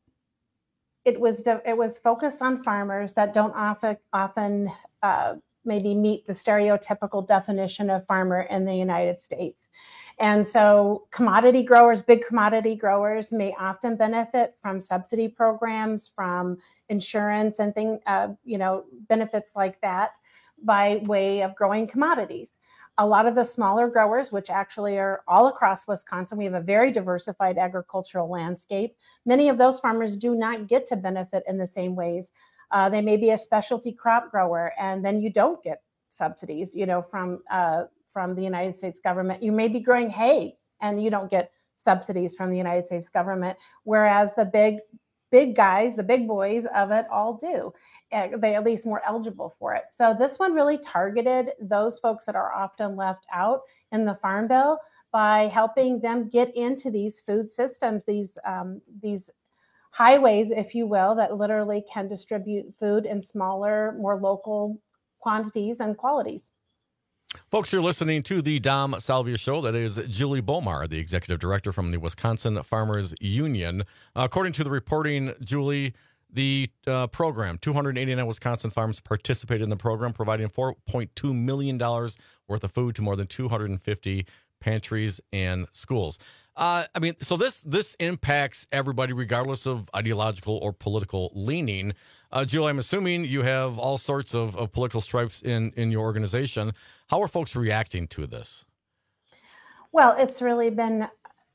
it was it was focused on farmers that don't often often uh, maybe meet the stereotypical definition of farmer in the United States. And so commodity growers, big commodity growers may often benefit from subsidy programs, from insurance and thing, uh, you know, benefits like that by way of growing commodities. A lot of the smaller growers, which actually are all across Wisconsin, we have a very diversified agricultural landscape. Many of those farmers do not get to benefit in the same ways. Uh, they may be a specialty crop grower, and then you don't get subsidies, you know, from uh, from the United States government. You may be growing hay, and you don't get subsidies from the United States government, whereas the big, big guys, the big boys of it all do. Uh, they at least more eligible for it. So this one really targeted those folks that are often left out in the Farm Bill by helping them get into these food systems, these um, these highways, if you will, that literally can distribute food in smaller, more local quantities and qualities. Folks, you're listening to the Dom Salvia Show. That is Julie Bomar, the executive director from the Wisconsin Farmers Union. Uh, according to the reporting, Julie, the uh, program, two hundred eighty-nine Wisconsin farms participated in the program, providing four point two million dollars worth of food to more than two hundred fifty pantries and schools. Uh, I mean, so this this impacts everybody regardless of ideological or political leaning. Uh, Julie, I'm assuming you have all sorts of, of political stripes in, in your organization. How are folks reacting to this? Well, it's really been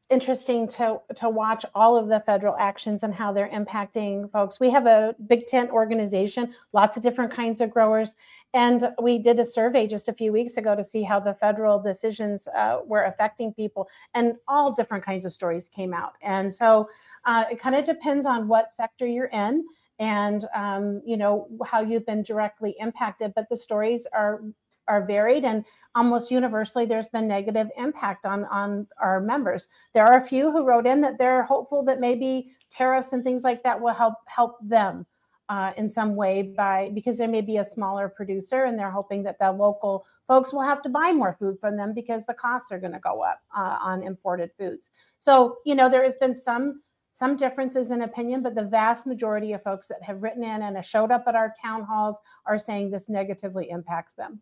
interesting to to watch all of the federal actions and how they're impacting folks. We have a big tent organization, lots of different kinds of growers, and we did a survey just a few weeks ago to see how the federal decisions uh, were affecting people, and all different kinds of stories came out. And so uh, it kind of depends on what sector you're in and um, you know, how you've been directly impacted, but the stories are are varied, and almost universally there's been negative impact on on our members. There are a few who wrote in that they're hopeful that maybe tariffs and things like that will help help them uh, in some way, by because there may be a smaller producer and they're hoping that the local folks will have to buy more food from them because the costs are going to go up uh, on imported foods. So, you know, there has been some some differences in opinion, but the vast majority of folks that have written in and have showed up at our town halls are saying this negatively impacts them.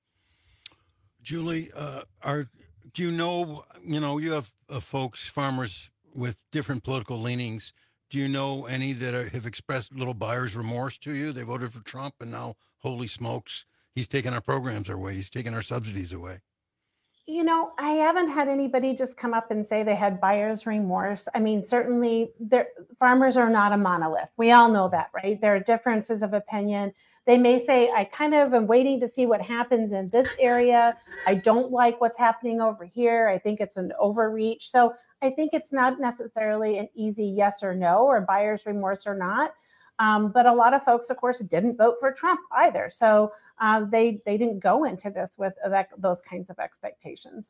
Julie, uh, are do you know, you know, you have uh, folks, farmers with different political leanings. Do you know any that are, have expressed little buyer's remorse to you? They voted for Trump, and now, holy smokes, he's taking our programs away. He's taking our subsidies away. You know, I haven't had anybody just come up and say they had buyer's remorse. I mean, certainly there, farmers are not a monolith. We all know that, right? There are differences of opinion. They may say, I kind of am waiting to see what happens in this area. I don't like what's happening over here. I think it's an overreach. So I think it's not necessarily an easy yes or no, or buyer's remorse or not. Um, but a lot of folks, of course, didn't vote for Trump either. So uh, they they didn't go into this with that, those kinds of expectations.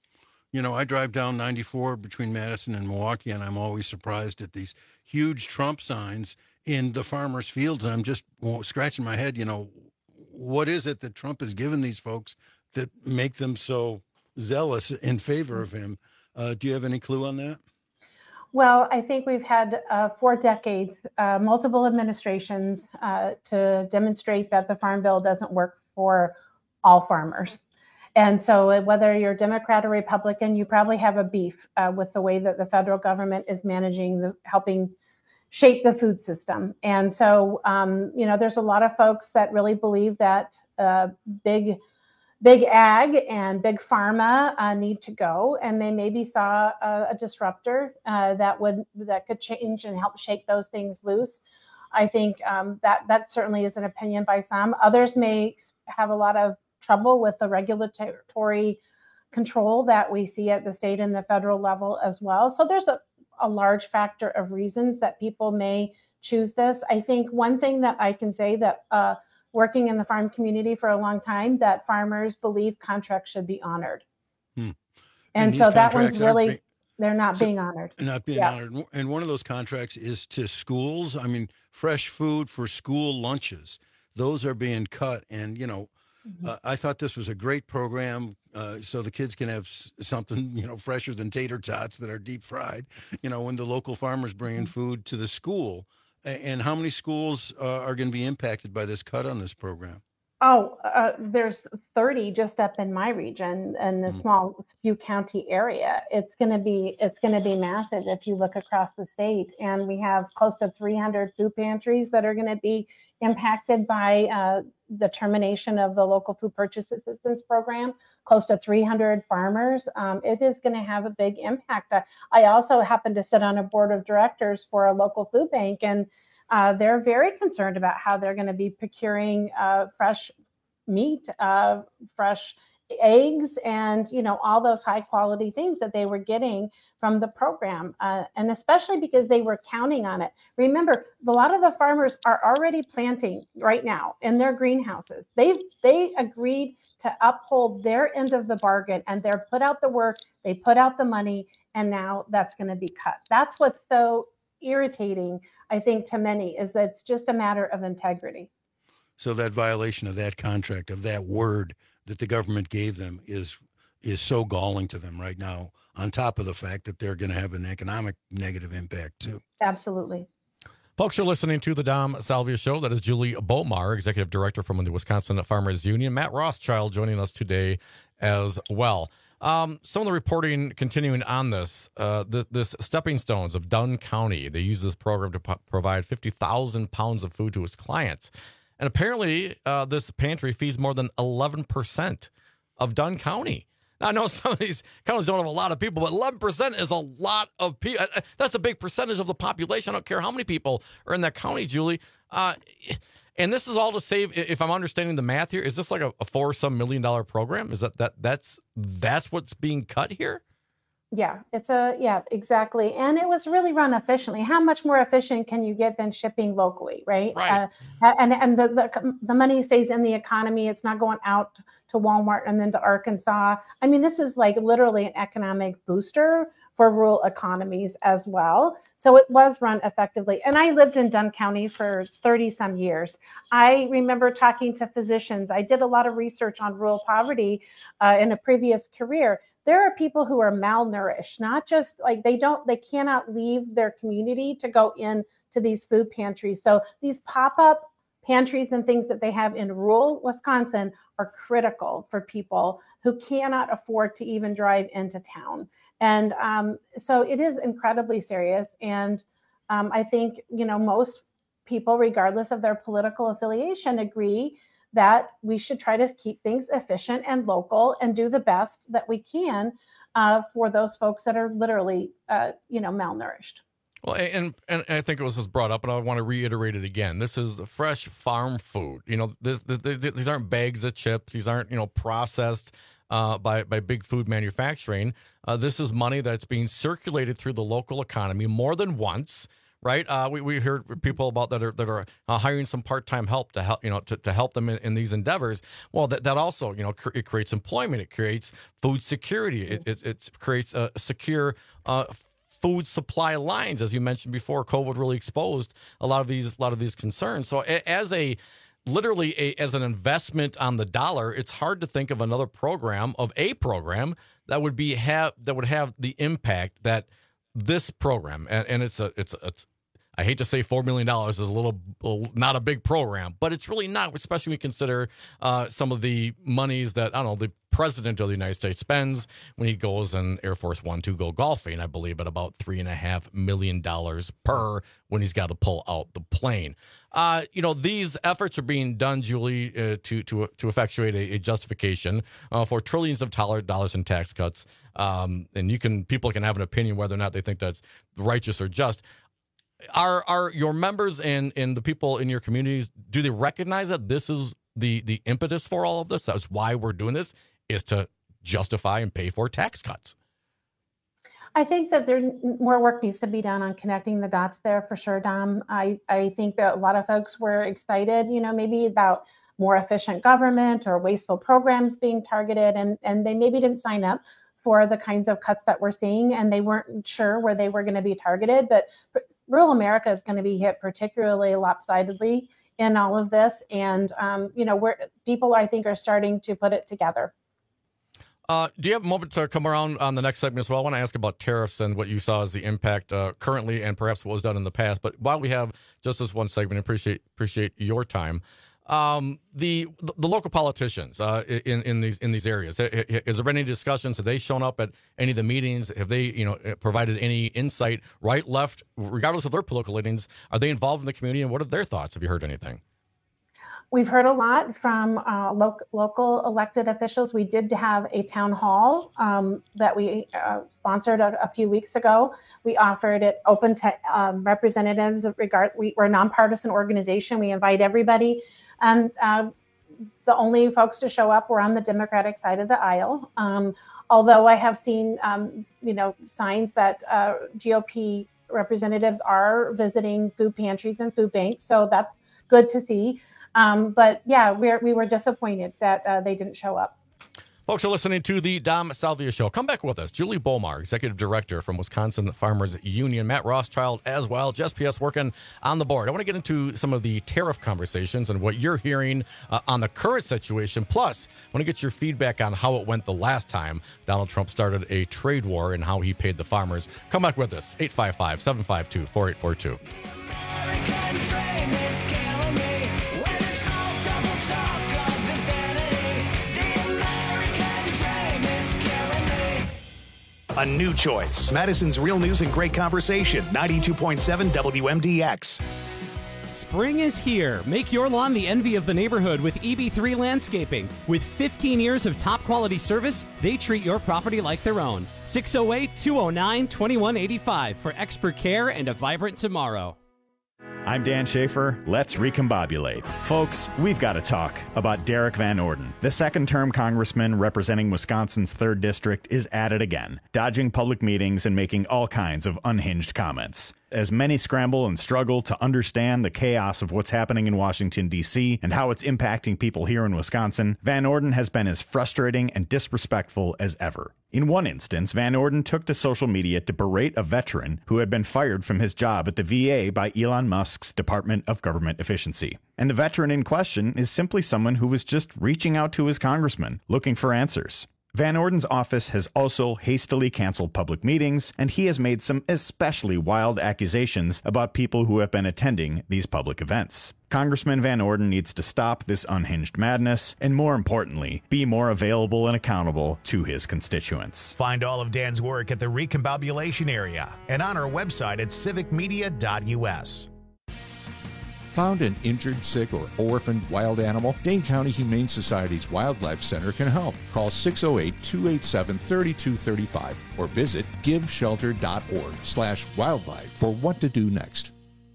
You know, I drive down ninety-four between Madison and Milwaukee, and I'm always surprised at these huge Trump signs in the farmers' fields. And I'm just scratching my head, you know, what is it that Trump has given these folks that make them so zealous in favor of him? Uh, do you have any clue on that? Well, I think we've had uh, four decades, uh, multiple administrations uh, to demonstrate that the Farm Bill doesn't work for all farmers. And so whether you're Democrat or Republican, you probably have a beef uh, with the way that the federal government is managing, the, helping shape the food system. And so, um, you know, there's a lot of folks that really believe that uh, big Big ag and big pharma uh, need to go, and they maybe saw a, a disruptor uh, that would that could change and help shake those things loose. I think um, that that certainly is an opinion by some. Others may have a lot of trouble with the regulatory control that we see at the state and the federal level as well. So there's a, a large factor of reasons that people may choose this. I think one thing that I can say that uh, working in the farm community for a long time, that farmers believe contracts should be honored. Hmm. And, and so that one's really, being, they're not so being honored. Not being yeah. honored. And one of those contracts is to schools. I mean, fresh food for school lunches. Those are being cut. And, you know, mm-hmm. uh, I thought this was a great program uh, so the kids can have s- something, you know, fresher than tater tots that are deep fried, you know, when the local farmers bringing mm-hmm. food to the school. And how many schools uh, are going to be impacted by this cut on this program? Oh, uh, there's thirty just up in my region in the mm-hmm. small few county area. It's going to be it's going to be massive if you look across the state. And we have close to three hundred food pantries that are going to be impacted by uh, the termination of the local food purchase assistance program. Close to three hundred farmers. Um, it is going to have a big impact. I, I also happen to sit on a board of directors for a local food bank, and Uh, they're very concerned about how they're going to be procuring uh, fresh meat, uh, fresh eggs, and, you know, all those high quality things that they were getting from the program. Uh, and especially because they were counting on it. Remember, a lot of the farmers are already planting right now in their greenhouses. They they agreed to uphold their end of the bargain, and they're put out the work, they put out the money, and now that's going to be cut. That's what's so irritating, I think, to many, is that it's just a matter of integrity. So that violation of that contract, of that word that the government gave them, is is so galling to them right now, on top of the fact that they're going to have an economic negative impact too. Absolutely. Folks, you're listening to the Dom Salvia Show. That is Julie Bomar, Executive Director from the Wisconsin Farmers Union. Matt Rothschild joining us today as well. Um, some of the reporting continuing on this, uh, the, this Stepping Stones of Dunn County. They use this program to po- provide fifty thousand pounds of food to its clients. And apparently uh, this pantry feeds more than eleven percent of Dunn County. I know some of these counties don't have a lot of people, but eleven percent is a lot of people. That's a big percentage of the population. I don't care how many people are in that county, Julie. Uh, and this is all to save, if I'm understanding the math here, is this like a, a four some million dollar program? Is that, that that's that's what's being cut here? Yeah, it's a, yeah, exactly. And it was really run efficiently. How much more efficient can you get than shipping locally, right? Right. Uh, and and the, the the money stays in the economy. It's not going out to Walmart and then to Arkansas. I mean, this is like literally an economic booster for rural economies as well. So it was run effectively. And I lived in Dunn County for thirty some years. I remember talking to physicians. I did a lot of research on rural poverty uh, in a previous career. There are people who are malnourished, not just like they don't, they cannot leave their community to go in to these food pantries. So these pop-up pantries and things that they have in rural Wisconsin are critical for people who cannot afford to even drive into town. And um, so it is incredibly serious. And um, I think, you know, most people, regardless of their political affiliation, agree that we should try to keep things efficient and local and do the best that we can uh, for those folks that are literally, uh, you know, malnourished. Well, and and I think it was just brought up, and I want to reiterate it again. This is fresh farm food. You know, this, this, these aren't bags of chips. These aren't, you know, processed uh, by by big food manufacturing. Uh, this is money that's being circulated through the local economy more than once. Right, uh, we we heard people about that are that are uh, hiring some part time help to help you know to, to help them in, in these endeavors. Well, that, that also you know cr- it creates employment, it creates food security, it it, it creates a secure uh, food supply lines, as you mentioned before. COVID really exposed a lot of these a lot of these concerns. So a, as a literally a, as an investment on the dollar, it's hard to think of another program of a program that would be have that would have the impact that this program, and, and it's a it's it's I hate to say four million dollars is a little, little not a big program, but it's really not, especially when you consider uh, some of the monies that I don't know the president of the United States spends when he goes in Air Force One to go golfing. I believe at about three and a half million dollars per when he's got to pull out the plane. Uh, you know, these efforts are being done, Julie, uh, to to to effectuate a, a justification uh, for trillions of dollars in tax cuts. Um, and you can people can have an opinion whether or not they think that's righteous or just. Are are your members and, and the people in your communities, do they recognize that this is the the impetus for all of this? That's why we're doing this, is to justify and pay for tax cuts. I think that there more work needs to be done on connecting the dots there for sure, Dom. I, I think that a lot of folks were excited, you know, maybe about more efficient government or wasteful programs being targeted, and, and they maybe didn't sign up for the kinds of cuts that we're seeing, and they weren't sure where they were going to be targeted. But rural America is going to be hit particularly lopsidedly in all of this. And, um, you know, where people, I think, are starting to put it together. Uh, do you have a moment to come around on the next segment as well? I want to ask about tariffs and what you saw as the impact uh, currently and perhaps what was done in the past. But while we have just this one segment, appreciate appreciate your time. Um, the the local politicians uh, in in these in these areas, has there been any discussions? Have they shown up at any of the meetings? Have they you know provided any insight, right, left, regardless of their political leanings? Are they involved in the community, and what are their thoughts? Have you heard anything? We've heard a lot from uh, lo- local elected officials. We did have a town hall um, that we uh, sponsored a, a few weeks ago. We offered it open to um, representatives. Of regard, we, we're a nonpartisan organization. We invite everybody. And uh, the only folks to show up were on the Democratic side of the aisle. Um, although I have seen, um, you know, signs that uh, G O P representatives are visiting food pantries and food banks. So that's good to see. Um, but yeah, we're, we were disappointed that uh, they didn't show up. Folks are listening to the Dom Salvia Show. Come back with us. Julie Bomar, Executive Director from Wisconsin Farmers Union. Matt Rothschild as well. Jess P S working on the board. I want to get into some of the tariff conversations and what you're hearing uh, on the current situation. Plus, I want to get your feedback on how it went the last time Donald Trump started a trade war and how he paid the farmers. Come back with us. eight five five, seven five two, four eight four two. A new choice. Madison's Real News and Great Conversation. ninety-two point seven W M D X. Spring is here. Make your lawn the envy of the neighborhood with E B three Landscaping. With fifteen years of top quality service, they treat your property like their own. six oh eight, two oh nine, two one eight five for expert care and a vibrant tomorrow. I'm Dan Schaefer. Let's recombobulate. Folks, we've got to talk about Derek Van Orden. The second-term congressman representing Wisconsin's third District is at it again, dodging public meetings and making all kinds of unhinged comments. As many scramble and struggle to understand the chaos of what's happening in Washington, D C, and how it's impacting people here in Wisconsin, Van Orden has been as frustrating and disrespectful as ever. In one instance, Van Orden took to social media to berate a veteran who had been fired from his job at the V A by Elon Musk's Department of Government Efficiency. And the veteran in question is simply someone who was just reaching out to his congressman, looking for answers. Van Orden's office has also hastily canceled public meetings, and he has made some especially wild accusations about people who have been attending these public events. Congressman Van Orden needs to stop this unhinged madness, and more importantly, be more available and accountable to his constituents. Find all of Dan's work at the Recombobulation Area and on our website at civic media dot u s. Found an injured, sick, or orphaned wild animal? Dane County Humane Society's Wildlife Center can help. Call six oh eight, two eight seven, three two three five or visit giveshelter.org slash wildlife for what to do next.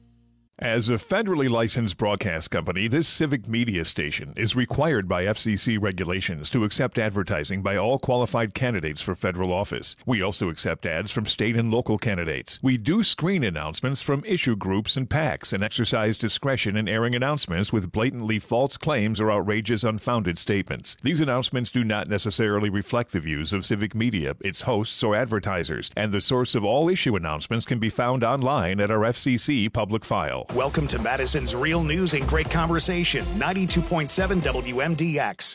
As a federally licensed broadcast company, this civic media station is required by F C C regulations to accept advertising by all qualified candidates for federal office. We also accept ads from state and local candidates. We do screen announcements from issue groups and PACs and exercise discretion in airing announcements with blatantly false claims or outrageous, unfounded statements. These announcements do not necessarily reflect the views of civic media, its hosts, or advertisers, and the source of all issue announcements can be found online at our F C C public file. Welcome to Madison's Real News and Great Conversation, ninety-two point seven W M D X.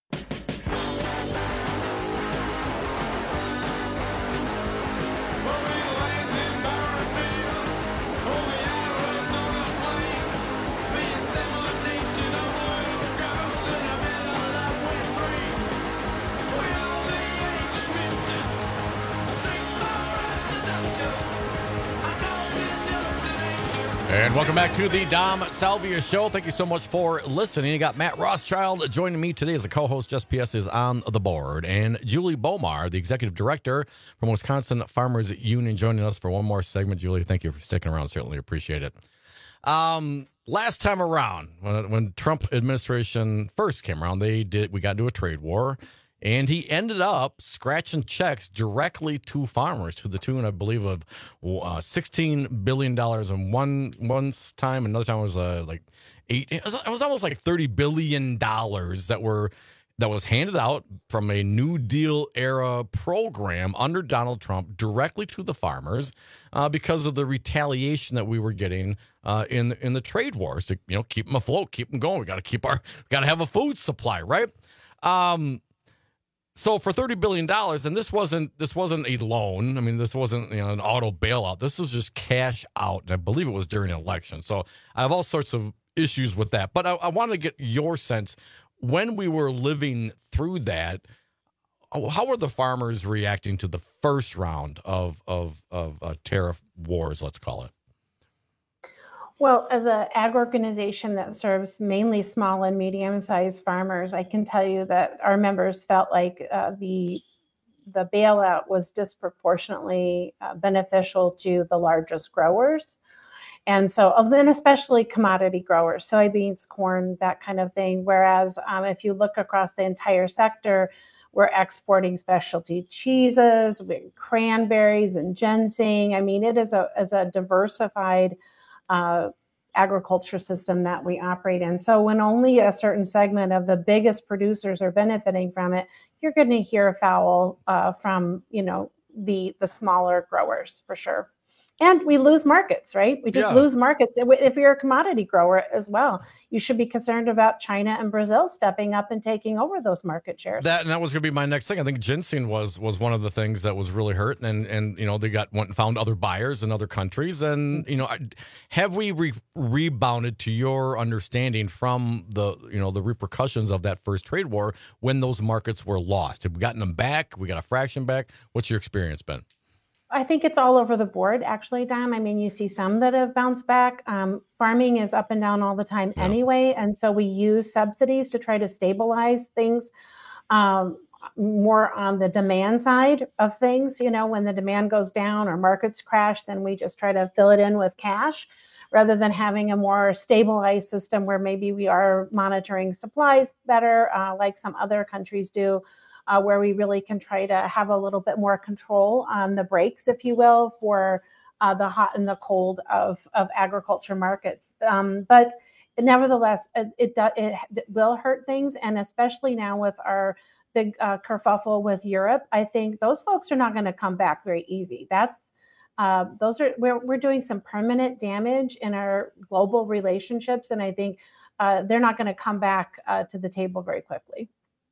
And welcome back to the Dom Salvia Show. Thank you so much for listening. You got Matt Rothschild joining me today as a co-host. Just P S is on the board. And Julie Bomar, the executive director from Wisconsin Farmers Union, joining us for one more segment. Julie, thank you for sticking around. Certainly appreciate it. Um, last time around, when, when Trump administration first came around, they did we got into a trade war. And he ended up scratching checks directly to farmers to the tune, I believe, of uh, sixteen billion dollars. And one one time, another time was uh, like eight. It was, it was almost like thirty billion dollars that were that was handed out from a New Deal era program under Donald Trump directly to the farmers uh, because of the retaliation that we were getting uh, in in the trade wars to you know keep them afloat, keep them going. We got to keep our got to have a food supply, right? Um, So for thirty billion dollars, and this wasn't this wasn't a loan. I mean, this wasn't you know an auto bailout. This was just cash out. And I believe it was during an election. So I have all sorts of issues with that. But I, I want to get your sense when we were living through that. How were the farmers reacting to the first round of of of uh, tariff wars? Let's call it. Well, as an ag organization that serves mainly small and medium-sized farmers, I can tell you that our members felt like uh, the the bailout was disproportionately uh, beneficial to the largest growers. And so, then especially commodity growers, soybeans, corn, that kind of thing. Whereas um, if you look across the entire sector, we're exporting specialty cheeses, cranberries and ginseng. I mean, it is a, is a diversified Uh, agriculture system that we operate in. So when only a certain segment of the biggest producers are benefiting from it, you're going to hear foul uh, from, you know, the the smaller growers for sure. And we lose markets, right? We just Yeah. lose markets. If you're a commodity grower as well, you should be concerned about China and Brazil stepping up and taking over those market shares. That and that was going to be my next thing. I think ginseng was was one of the things that was really hurt, and and you know they got went and found other buyers in other countries, and you know have we re- rebounded to your understanding from the you know the repercussions of that first trade war when those markets were lost? Have we gotten them back? We got a fraction back. What's your experience been? I think it's all over the board, actually, Dom. I mean, you see some that have bounced back. Um, farming is up and down all the time yeah. anyway. And so we use subsidies to try to stabilize things um, more on the demand side of things. You know, when the demand goes down or markets crash, then we just try to fill it in with cash rather than having a more stabilized system where maybe we are monitoring supplies better, uh, like some other countries do. Uh, where we really can try to have a little bit more control on the brakes, if you will, for uh, the hot and the cold of, of agriculture markets. Um, but nevertheless, it, it, it, it will hurt things. And especially now with our big uh, kerfuffle with Europe, I think those folks are not going to come back very easy. That's uh, those are we're, we're doing some permanent damage in our global relationships. And I think uh, they're not going to come back uh, to the table very quickly.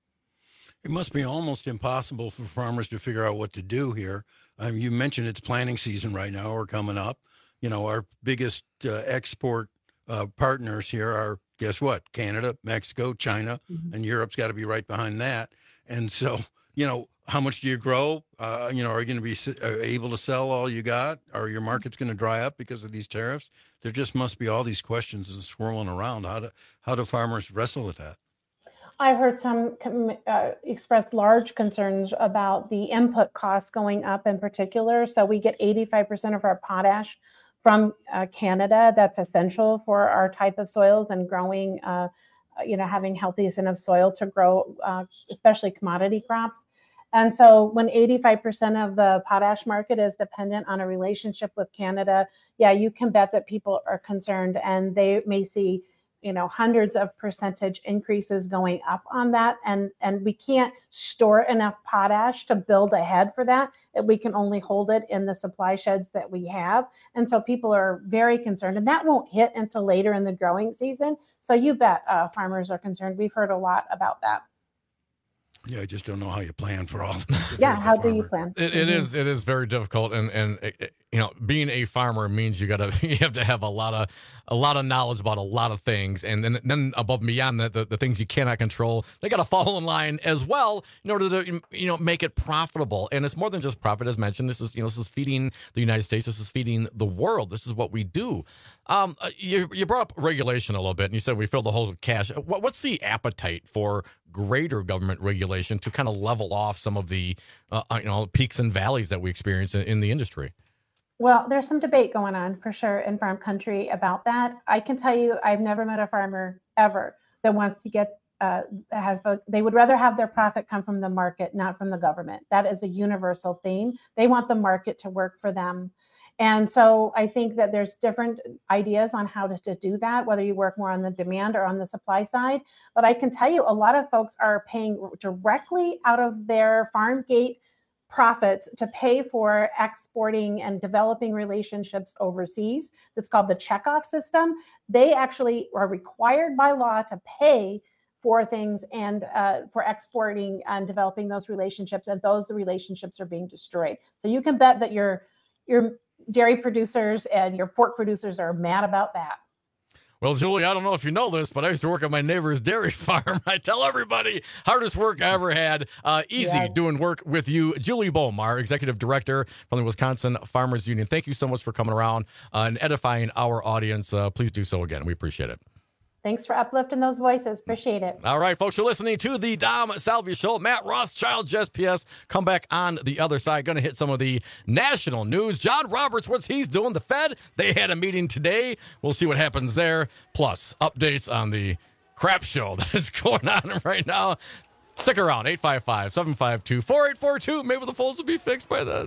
It must be almost impossible for farmers to figure out what to do here. Um, you mentioned it's planting season right now or coming up. You know, our biggest uh, export uh, partners here are, guess what? Canada, Mexico, China, mm-hmm. and Europe's got to be right behind that. And so, you know, how much do you grow? Uh, you know, are you going to be able to sell all you got? Are your market's going to dry up because of these tariffs? There just must be all these questions swirling around. How do, how do farmers wrestle with that? I've heard some uh, express large concerns about the input costs going up in particular. So we get eighty-five percent of our potash from uh, Canada. That's essential for our type of soils and growing, uh, you know, having healthiness of soil to grow, uh, especially commodity crops. And so when eighty-five percent of the potash market is dependent on a relationship with Canada, yeah, you can bet that people are concerned and they may see you know, hundreds of percentage increases going up on that. And, and we can't store enough potash to build ahead for that. We can only hold it in the supply sheds that we have. And so people are very concerned, and that won't hit until later in the growing season. So you bet uh, farmers are concerned. We've heard a lot about that. Yeah, I just don't know how you plan for all this. Yeah, how do you plan? It, it mm-hmm. is it is very difficult, and and it, you know, being a farmer means you gotta you have to have a lot of a lot of knowledge about a lot of things, and then then above and beyond that, the, the things you cannot control, they got to fall in line as well in order to you know make it profitable. And it's more than just profit, as mentioned. This is you know this is feeding the United States. This is feeding the world. This is what we do. Um, you you brought up regulation a little bit, and you said we fill the holes with cash. What, what's the appetite for greater government regulation to kind of level off some of the uh, you know peaks and valleys that we experience in, in the industry? Well, there's some debate going on for sure in farm country about that. I can tell you, I've never met a farmer ever that wants to get uh, has they would rather have their profit come from the market, not from the government. That is a universal theme. They want the market to work for them. And so I think that there's different ideas on how to, to do that, whether you work more on the demand or on the supply side. But I can tell you a lot of folks are paying directly out of their farm gate profits to pay for exporting and developing relationships overseas. That's called the checkoff system. They actually are required by law to pay for things and uh, for exporting and developing those relationships, and those relationships are being destroyed. So you can bet that your your dairy producers and your pork producers are mad about that. Well, Julie, I don't know if you know this, but I used to work at my neighbor's dairy farm. I tell everybody, hardest work I ever had. Uh, easy yeah. doing work with you. Julie Bomar, Executive Director from the Wisconsin Farmers Union. Thank you so much for coming around uh, and edifying our audience. Uh, please do so again. We appreciate it. Thanks for uplifting those voices. Appreciate it. All right, folks, you're listening to the Dom Salvia Show. Matt Rothschild, Jess P S. Come back on the other side. Going to hit some of the national news. John Roberts, what's he's doing? The Fed, they had a meeting today. We'll see what happens there. Plus, updates on the crap show that is going on right now. Stick around. eight five five, seven five two, four eight four two. Maybe the phones will be fixed by then.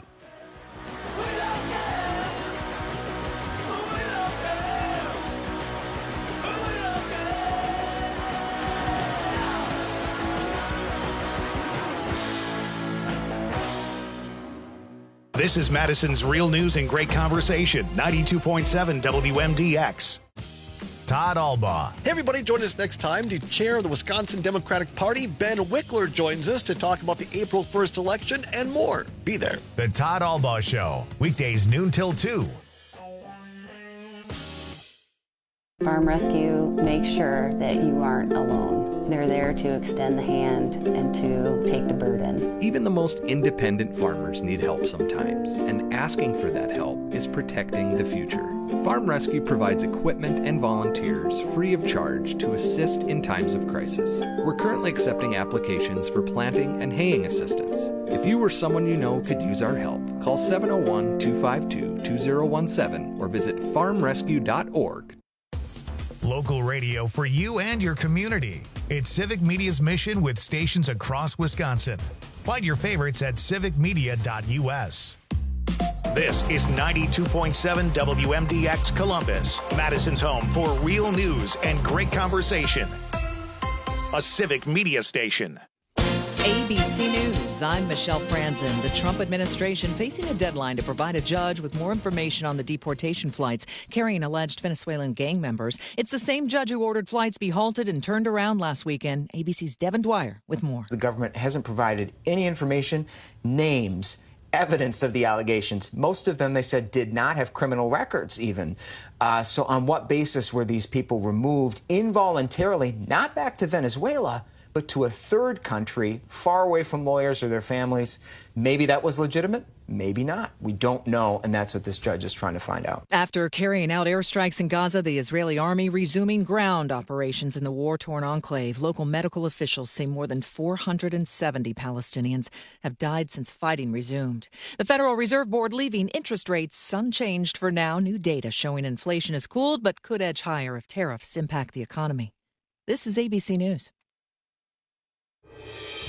This is Madison's Real News and Great Conversation, ninety-two point seven W M D X. Todd Albaugh. Hey, everybody, join us next time. The chair of the Wisconsin Democratic Party, Ben Wickler, joins us to talk about the April first election and more. Be there. The Todd Albaugh Show, weekdays noon till two. Farm Rescue makes sure that you aren't alone. They're there to extend the hand and to take the burden. Even the most independent farmers need help sometimes, and asking for that help is protecting the future. Farm Rescue provides equipment and volunteers free of charge to assist in times of crisis. We're currently accepting applications for planting and haying assistance. If you or someone you know could use our help, call seven oh one, two five two, two oh one seven or visit farm rescue dot org. Local radio for you and your community. It's Civic Media's mission with stations across Wisconsin. Find your favorites at civic media dot u s. This is ninety-two point seven W M D X Columbus, Madison's home for real news and great conversation. A Civic Media station. A B C News, I'm Michelle Franzen. The Trump administration facing a deadline to provide a judge with more information on the deportation flights carrying alleged Venezuelan gang members. It's the same judge who ordered flights be halted and turned around last weekend. A B C's Devin Dwyer with more. The government hasn't provided any information, names, evidence of the allegations. Most of them, they said, did not have criminal records even. Uh, so on what basis were these people removed involuntarily, not back to Venezuela, but to a third country far away from lawyers or their families? Maybe that was legitimate, maybe not. We don't know, and that's what this judge is trying to find out. After carrying out airstrikes in Gaza, the Israeli army resuming ground operations in the war-torn enclave. Local medical officials say more than four hundred seventy Palestinians have died since fighting resumed. The Federal Reserve Board leaving interest rates unchanged for now. New data showing inflation has cooled but could edge higher if tariffs impact the economy. This is A B C News.